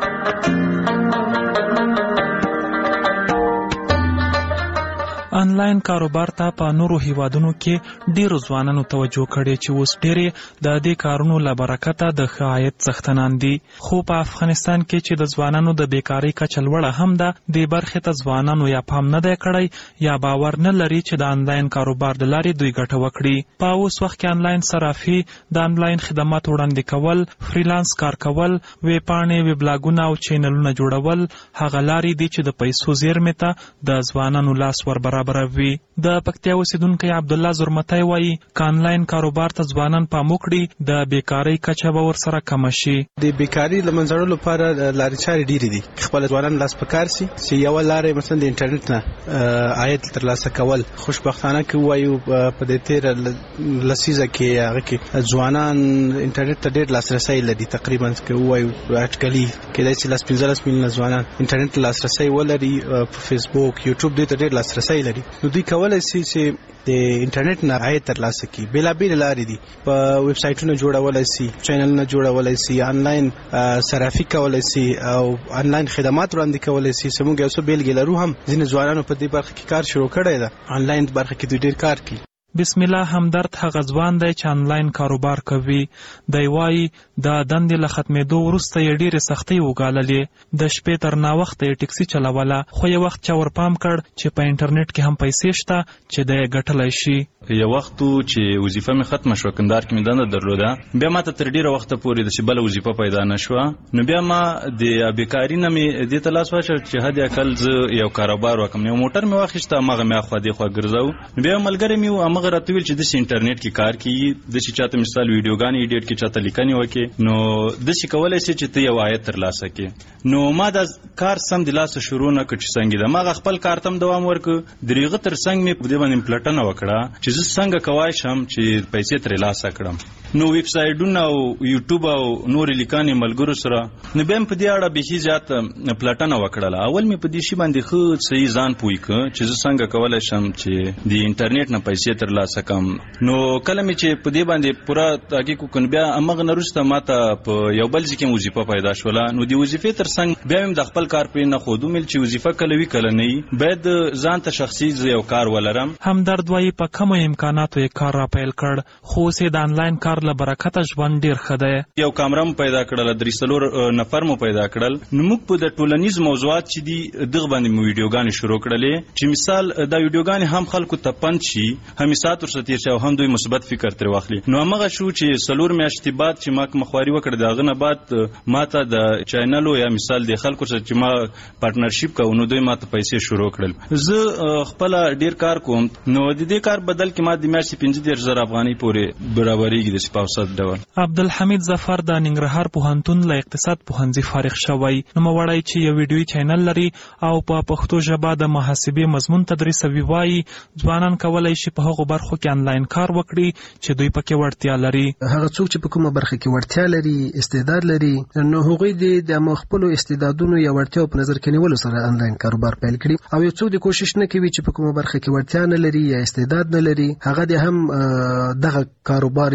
آنلاین کاروبار ته په نورو هیوادونو کې ډیرو ځوانانو توجه کړې چې اوس ډېرې د دې کارونو له برکته د ښه عاید څښتنان دي. خو په افغانستان کې چې د ځوانانو د بیکارۍ کچه لوړه هم ده، دې برخې ته ځوانانو یا پام نه دی کړی یا باور نه لري چې د آنلاین کاروبار د لارې دوی ګټه وکړي. په اوس وخت کې آنلاین صرافي، د آنلاین خدمات وړاندې کول، فریلانس کار کول، ویب پاڼې، ویبلاګونه او چینلونه جوړول هغه لارې دي چې د پیسو زیرمې ته د ځوانانو لاس ور برابروي. د پکتیا اوسیدونکی عبدالله زرمتی وایي که آنلاین کاروبار ته ځوانان پام وکړي د بیکارۍ کچه به ورسره کمه شي. د بیکارۍ له منځه وړلو لپاره لارې چارې ډېرې دي. خپل ځوانان لاس په کار سي چې یوه لاره مثلا د انټرنیټ نه عاید ترلاسه کول. خوشبختانه که ووایو په دې تېره لسیزه کې هغه کې ځوانان انټرنیټ ته ډېر لاسرسی لري. تقریبا که ووایو اټکلي کېدای شي 15 میلیونه ځوانان انټرنیټ ته لاسرسی ولري. په فیسبوک، یوټیوب دې ته ډېر لاسرسی لري. نو دوی کولی شي چې د انټرنیټ نه عاید ترلاسه کړي. بېلابېلې لارې دي. په ویب سایټونه جوړولی شي، چینلونه جوړولی شي، آنلاین صرافي کولی شي او آنلاین خدمات وړاندې کولی شي. زموږ یو څه بیلګې لرو هم ځینې ځوانانو په دې برخه کې کار شروع کړی ده. آنلاین برخه کې دوی ډېر کار کوي. بسم الله همدرد هغه ځوان دی چې آنلاین کاروبار کوي. دی وایي د دندې له ختمېدو وروسته یې ډېرې سختۍ وګاللې. د شپې تر ناوخته یې ټکسي چلوله، خو یو وخت چا ورپام کړ چې په انټرنیټ کې هم پیسې شته چې دی یې ګټلی شي. یو وخت چې وظیفه مې ختمه شوه، کندهار کې مې دنده درلوده، بیا ما ته تر ډېره وخته پورې داسې بله وظیفه پیدا نه شوه. نو بیا ما د بیکاري نه مې دې ته لاس واچوه چې حد اقل زه یو کاروبار وکړم. یو موټر مې واخیسته، هماغه مې اخوا دېخوا ګرځو. نو بیا یو ملګری مې و، هماغه راته ویل چې داسې انټرنیټ کې کار کوي، داسې چاته مثال ویډیوګانې ایډیټ کې، چاته لیکنې وکړې، نو داسې کولی شي چې ته یو عاید ترلاسه کړې. نو ما دا کار سم د لاسه شروع نه کړ چې څنګه ده. ما خپل کار ته هم دوام ورکړ. د هغه تر څنګ مې په دې باندې پلټنه وکړه چې زه څنګه کولی شم چې پیسې ترلاسه کړم. نو ویب سایټونه او یوټیوب او نورې لیکنې ملګرو سره، نو بیا مې په دې اړه بیخي زیات پلټنه وکړله. اول مې په دې شي باندې ښه صحیح ځان پوه کړ چې زه څنګه کولی شم چې د انټرنیټ نه پیسې ترلاسه کړم. نو کله مې چې په دې باندې پوره تحقیق وکړ، بیا هماغه نه وروسته ما ته په یو بل ځای کې وظیفه پیدا شوله. نو د وظیفې تر څنګ بیا مې د خپل کار پرې نه ښود، ومې چې وظیفه کله وي کله نه وي، باید ځان ته شخصي یو کار ولرم. همدرد وایي په کمو امکاناتو یې کار را پیل کړ، خو اوس یې د آنلاین کار له برکته ژوند ډېر ښه دی. یو کامره مو پیدا کړله، 3-4 نفر مو پیدا کړل. نو موږ په د ټولنیز موضوعات چې دي دغه باندې مو ویډیوګانې شروع کړلې چې مثال دا ویډیوګانې هم خلکو ته پند شي، هم ساعت ورسره تېر شي او هم دوی مثبت فکر ترې واخلي. نو همغه شو چې 4 میاشتې بعد چې ما مخواري وکړه، د هغه نه بعد ما ته د چینلو یا مثال د خلکو سره چې ما پارټنرشپ کوو، نو دوی ما ته پیسې شروع کړل. زه خپله ډېر کار کوم. نو د دې کار بدل کې ما د میاشتې 15,000 افغانۍ پورې برابرېږي داسې په اوسط ډول. عبدالحمید ظفر د ننګرهار پوهنتون له اقتصاد پوهنځي فارغ شوی. نوموړی چې یو ویډیویي چینل لري او په پښتو ژبه د محاسبې مضمون تدریسوي، وایي ځوانان کولی شي په هغو برخو کې آنلاین کار وکړي چې دوی پکې وړتیا لري. هغه څوک چې په کومه برخه کې وړتیا لري، استعداد لري، نو هغوی د خپلو استعدادونو یا وړتیاو په نظر کې نیولو سره آنلاین کاروبار پیل کړي. او یو څوک د کوشش نه کوي چې په کومه برخه کې وړتیا نه لري یا استعداد نه لري، هغه د هم دغه کاروبار یا آنلاین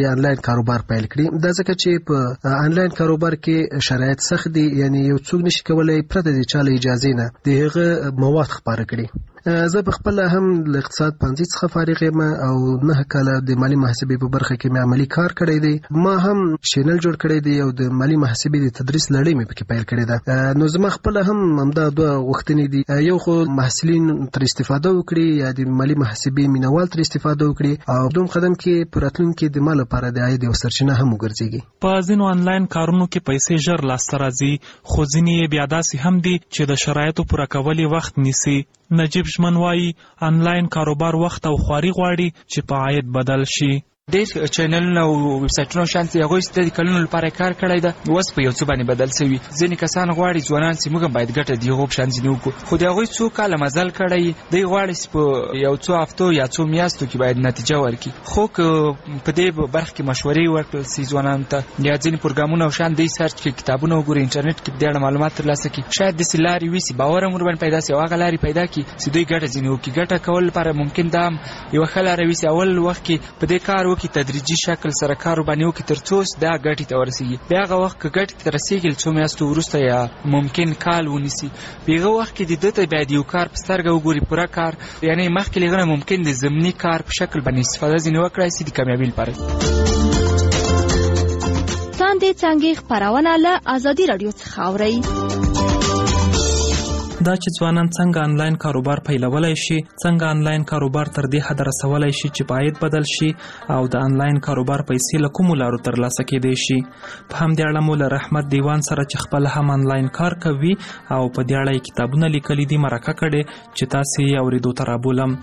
کاروبار پیل کړي. دا ځکه چې په انلاین کاروبار کې شرایط سخت دي، یعنی یو څوک نشي کولای پرته د چاله اجازه نه د هغه مواد خپاره کړي. زه په خپل هم له اقتصاد پوهنځي څخه فارغ یم او 9 کاله د مالی محاسبې په برخه کې مې عملی کار کړی دی. ما هم چینل جوړ کړی دی او د مالی محاسبې د تدریس لړۍ مې پکې پیل کړې ده. نو زما خپل هم همدا دوه غوښتنې دي، یو خو محصلین تر استفاده وکړي یا د مالی محاسبې مینوال تر استفاده وکړي او دوم قدم کې په راتلونکي د مال لپاره د عاید یو سرچینه هم وګرځيږي. په ځینو انلاین کارونو کې پیسې ژر لاسته راځي، خو ځینې بیا داسې هم دي چې د شرایطو پوره کول وخت نیسي. نجیب ژمن وایي انلاین کاروبار وخت او خواري غواړي چې په عاید بدل شي. ډېر چینلونه او ویب سایټونه شانتي هغوی چې د کلونو لپاره کار کړی ده اوس په یو څه باندې بدل شوي. ځینې کسان غواړي ځوانان چې موږ هم باید ګټه د هغو په شان ځینې وکړو، خو د هغوی څو کاله مزل کړی دی غواړي چې په یو څو هفتو یا څو میاشتو کې باید نتیجه ورکړي. خو که په دې برخه کې مشورې ورکړل شي ځوانانو ته یا ځینې پروګرامونه او شان دی سرچ کړي، کتابونه وګوري، انټرنیټ کې د اړه معلومات ترلاسه کړي، شاید داسې لارې وي چې باور هم ورباندې پیدا شي او هغه لارې پیدا کړي چې دوی ګټه ځینې وکړي. ګټه کول لپاره ممکن دا هم یوه ښه لاره وي چې اول وخت کې په دې کار وکړي، تدریجي شکل سره کار باندې وکړي تر څو دا ګټې ته ورسیږي. بیا هغه وخت که ګټې ته رسیږي څو میاشتو وروسته یا ممکن کال ونیسي، بیا هغه وخت کې د ده ته باید یو کار په سترګه وګوري پوره کار، یعنې مخکې له هغه نه ممکن د ضمني کار په شکل باندې استفاده ځینې وکړای شي د کامیابۍ لپاره. تاندې څانګې خپرونه له ازادي راډیو څخه اورئ. دا چې ځوانان څنګه انلاین کاروبار پیلولای شي، څنګه انلاین کاروبار تر دې حد رسولای شي چې عاید بدل شي او د انلاین کاروبار پیسې له کومو لارو ترلاسه کېدای شي. په همدې اړه مو له رحمت دیوان سره چې خپل هم انلاین کار کوي او په دې اړه یې کتابونه لیکلي دي مرکه کړې چې تاسې یې اورېدو ته رابولم.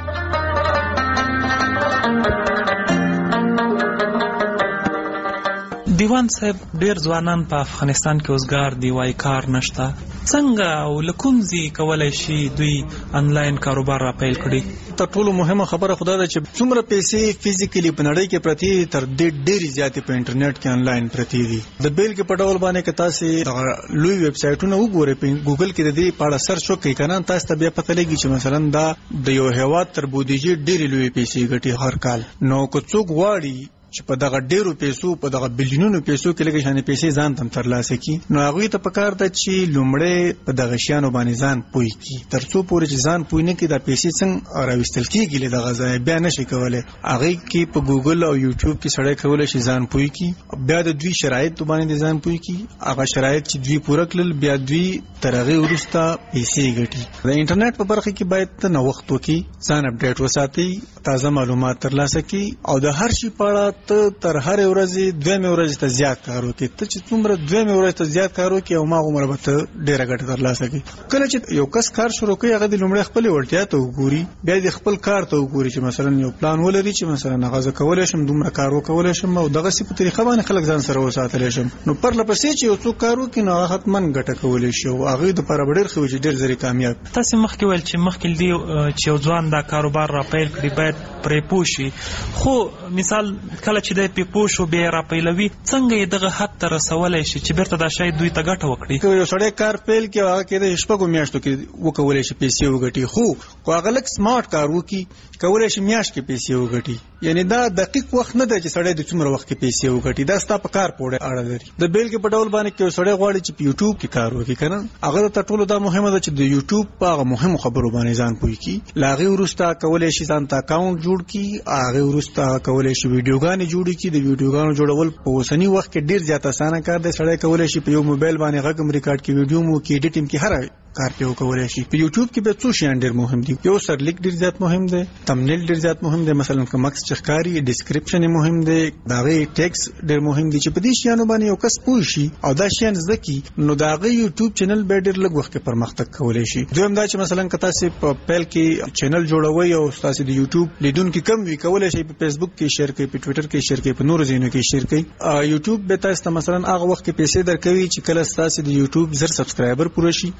دیوان صاحب، ډیر ځوانان په افغانستان کې اوسګار دی، وای کار نشته. څنګه او له کوم ځای کولای شي دوی انلاین کاروبار را پیل کړي؟ تر ټولو مهمه خبره خدا ده چې څومره پیسې فزیکلی په نړۍ کې پرتی تر دې ډېری زیاتې په انټرنیټ کې انلاین پرتی دي. د بیل کې په ډول باندې که تاسو لوی ویب سایټونه وګورئ، په ګوګل کې د دې په اړه سرچ وکړئ کنه، تاسو ته بیا پته لګي چې مثلا دا د یو هیواد تر بودیجې ډېری لوی پیسې ګټي هر کال. نو که څوک غواړي چې په دغه ډیرو پیسو په دغه بلیونونو پیسو کې لګي شانې پیسې ځان تم ترلاسه کی، نو هغه ته پکار ده چې لومړی په دغه شیانو باندې ځان پوي کی، ترڅو پورې چې ځان پوي نه کی دا پیسې څنګه راوستل کیږي له دغه ځای بیا نشي کولای. هغه کې په ګوګل او یوټیوب کې سړی کولای شي ځان پوي کی، بیا د دوی شرایط باندې ځان پوي کی، هغه شرایط چې دوی پوره کړل بیا دوی تر هغه ورسته پیسې ګټي. د انټرنیټ په برخه کې باید ته نو وخت وکي، ځان اپډیټ وساتي، تازه معلومات ترلاسه کی او د هر شي په اړه ته تر هر ورځې دوه ورځې ته زیات کار وکړي. ته چې څومره دوه ورځې ته زیات کار وکړي او ما عمر به ته ډیره ګټه ترلاسه کړي. کله چې یو کس کار شروع کوي هغه د لومړی خپل وړتیا ته وګوري، بیا د خپل کار ته وګوري چې مثلا یو پلان ولري چې مثلا هغه کولای شم دومره کار وکولای شم او دغه سی په طریقه باندې خلک ځان سره وساتلی شم. نو پر لپسې چې یو څوک کار وکړي نو هغه حتمن ګټه کولی شي او هغه د پر ډیر خو چې ډیر زری کامیاب. تاسو مخکې ویل چې مخکې دی چې یو ځوان دا کاروبار را پیل کړي باید پرې پوه شي، خو مثال کله چې د پیپو شو بیا را پیلوي څنګه یې دغه حد ته رسولی شي چې بیرته دا شاید دوی ته ګټه وکړي؟ که یو سړی کار پیل کړي هغه کېدای شي شپږو میاشتو کې وکولی شي پیسې وګټي، خو هغه لږ سمارټ کار وکړي کولی شي میاشت کې پیسې وګټي. یعنی دا دقیق وخت نه دی چې سړی د څومره وخت کې پیسې وګټي، دا ستا په کار پورې اړه لري. د بیلګې په ډول باندې که یو سړی غواړي چې په یوټیوب کې کار وکړي که نه، هغه ته ټولو دا مهمه ده چې د یوټیوب په هغه مهمو خبرو باندې ځان پوه کړي. له هغې وروسته کولی شي ځان ته اکاونټ جوړ کړي، هغې وروسته کولی شي ویډیوګانې جوړې کړي. د ویډیوګانو جوړول په اوسني وخت کې ډیر زیات اسانه کار دی. سړی کولی شي په یو موبایل باندې غږ هم ریکارډ کړي، ویډیو مو کې ایډیټ هم کړي، هر کار په وکولای شي. په یوټیوب کې به څو شیان ډیر مهم دي. یو سرلیک ډیر زیات مهم دی، تمنیل ډیر زیات مهم دی، مثلا کوم مکس چخکاری ډیسکرپشن مهم دی، داغه ټیکس ډیر مهم دی چې په دې شیانو باندې یو کس پوه شي او دا شیان زده کی نو داغه یوټیوب چینل به ډیر لږ وخت کې پرمختګ کولای شي. دویم دا چې مثلا کته سي په پیل کې چینل جوړوي او تاسو د یوټیوب لیدونکو کم وی کولای شي په فیسبوک کې شیر کړئ، په ټوئیټر کې شیر کړئ، په نورو ځایونو کې شیر کړئ. یوټیوب به تاسو ته مثلا هغه وخت کې پیسې درکوي چې کله تاسو د یوټیوب زر سبسکرایبر پوره شي او 4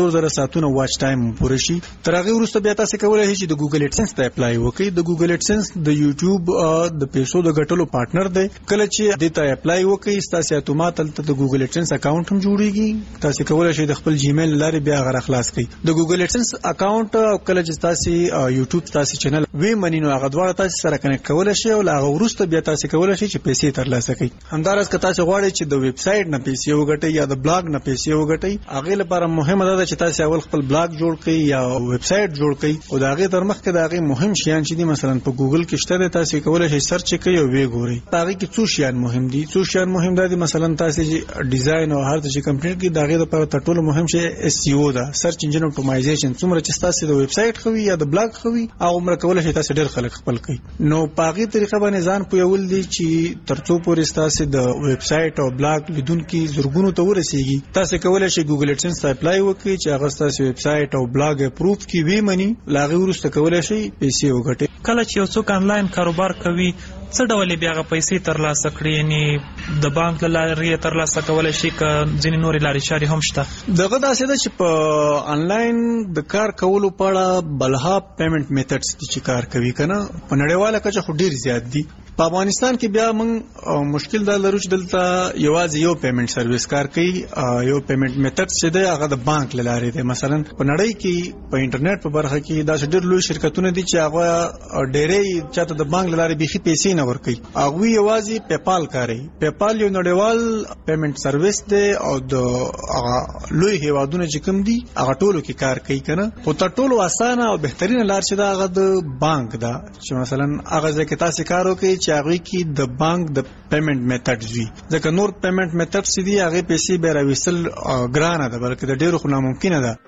50,000 ساعتونه واچ ټایم پوره شي. تر هغه وروسته بیا تاسو کولای شئ چې د ګوګل ایډسنس ته اپلای وکړئ. د ګوګل ایډسنس د یوټیوب د پیسو د ګټلو پارټنر دی. کله چې د ته اپلای وکړئ تاسو اتومات د ګوګل ایډسنس اکاونټ هم جوړیږي. تاسو کولای شئ د خپل جیمیل لارې بیا غره خلاص کړئ. د ګوګل ایډسنس اکاونټ او کله چې تاسو یوټیوب تاسو چینل وی منینو هغه دواړه تاسو سره کنیکټ کولای شئ او هغه وروسته بیا تاسو کولای شئ چې پیسې ترلاسه کړئ. همدارس که تاسو غواړئ چې د ویب سټ نه پیسې وګټئ یا د بلاګ نه پیسې وګټئ هغه لپاره مهمه ده چې تاسو اول خپل بلاګ جوړ کړئ یا ویب سټ جوړ کړئ او دا هغه تر مخکې دا هغه مهم شیان چې دي مثلا په ګوګل کې شته تاسو کولای شئ سرچ کړئ او وی ګورئ. هغه کې څو شیان مهم دي. څو شیان مهم دي مثلا تاسو چې ډیزاین او هر څه کمپلیټ کړئ دا هغه لپاره تر ټولو مهم شی اس ای او ده. سرچ انجن اپټیمایزیشن. څومره چې تاسو د ویب سټ خوي یا د بلاګ خوي او عمر کولای شئ تاسو ډېر خلک خپل کړئ. نو پاغي طریقه باندې ځان پویول دي چې ترڅو پورې تاسو د ویب سټ او بلاګ لیدونکو زرګونو ته ورسیږي تاسو کولای شئ ګوګل ایډسنس ته اپلای وکړئ چې هغه تاسو ویب سټ او بلاګ اپروف کی وی منی لاغي ورسته کولای شئ پیسې وګټئ. کله چې یو څوک آنلاین کاروبار کوي څه ډول بیا غو پیسې ترلاسه کړي یعنی د بانک لارې ترلاسه کولای شي ک ځینې نورې لارې چارې هم شته. دغه داسې ده چې په آنلاین د کار کولو په اړه بلها پیمنٹ میتھډز چې کار کوي کنه په نړیواله کچه خو ډیر زیات دي. په افغانستان کې بیا موږ مشکل دا لرو چې دلته یوازې یو پیمنٹ سرویس کار کوي. یو پیمنٹ میتھډ چې دی هغه د بانک لارې دی. مثلا په نړۍ کې په انټرنیټ په برخه کې دا ډېر لوی شرکتونه دي چې هغه ډېرې چاته د بانک لارې بيخي پیسې نه ورکوي. هغه یوازې پیپال کاروي. پیپال یو نړیوال پیمنٹ سرویس دی او د لوی هیوادونو چې کوم دي هغه ټولو کې کار کوي کنه. خو تر ټولو اسانه او بهترینه لار چې دا هغه د بانک ده چې مثلا هغه ځکه تاسو کار وکړئ چې هغه کې د بانک د پیمنٹ میتھډز وي. ځکه نور پیمنٹ میتھډز دي هغه پیسې به راوېستل ګرانه ده بلکې د ډیرو خو ناممکنه ده.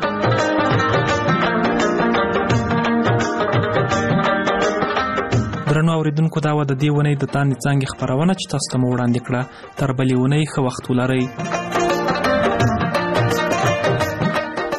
درنو اوریدونکو دا و د دې ونې د تاند څنګه خبرونه چې تاسو ته وړاندې کړه. تر بلې ونې ښه وخت ولرئ.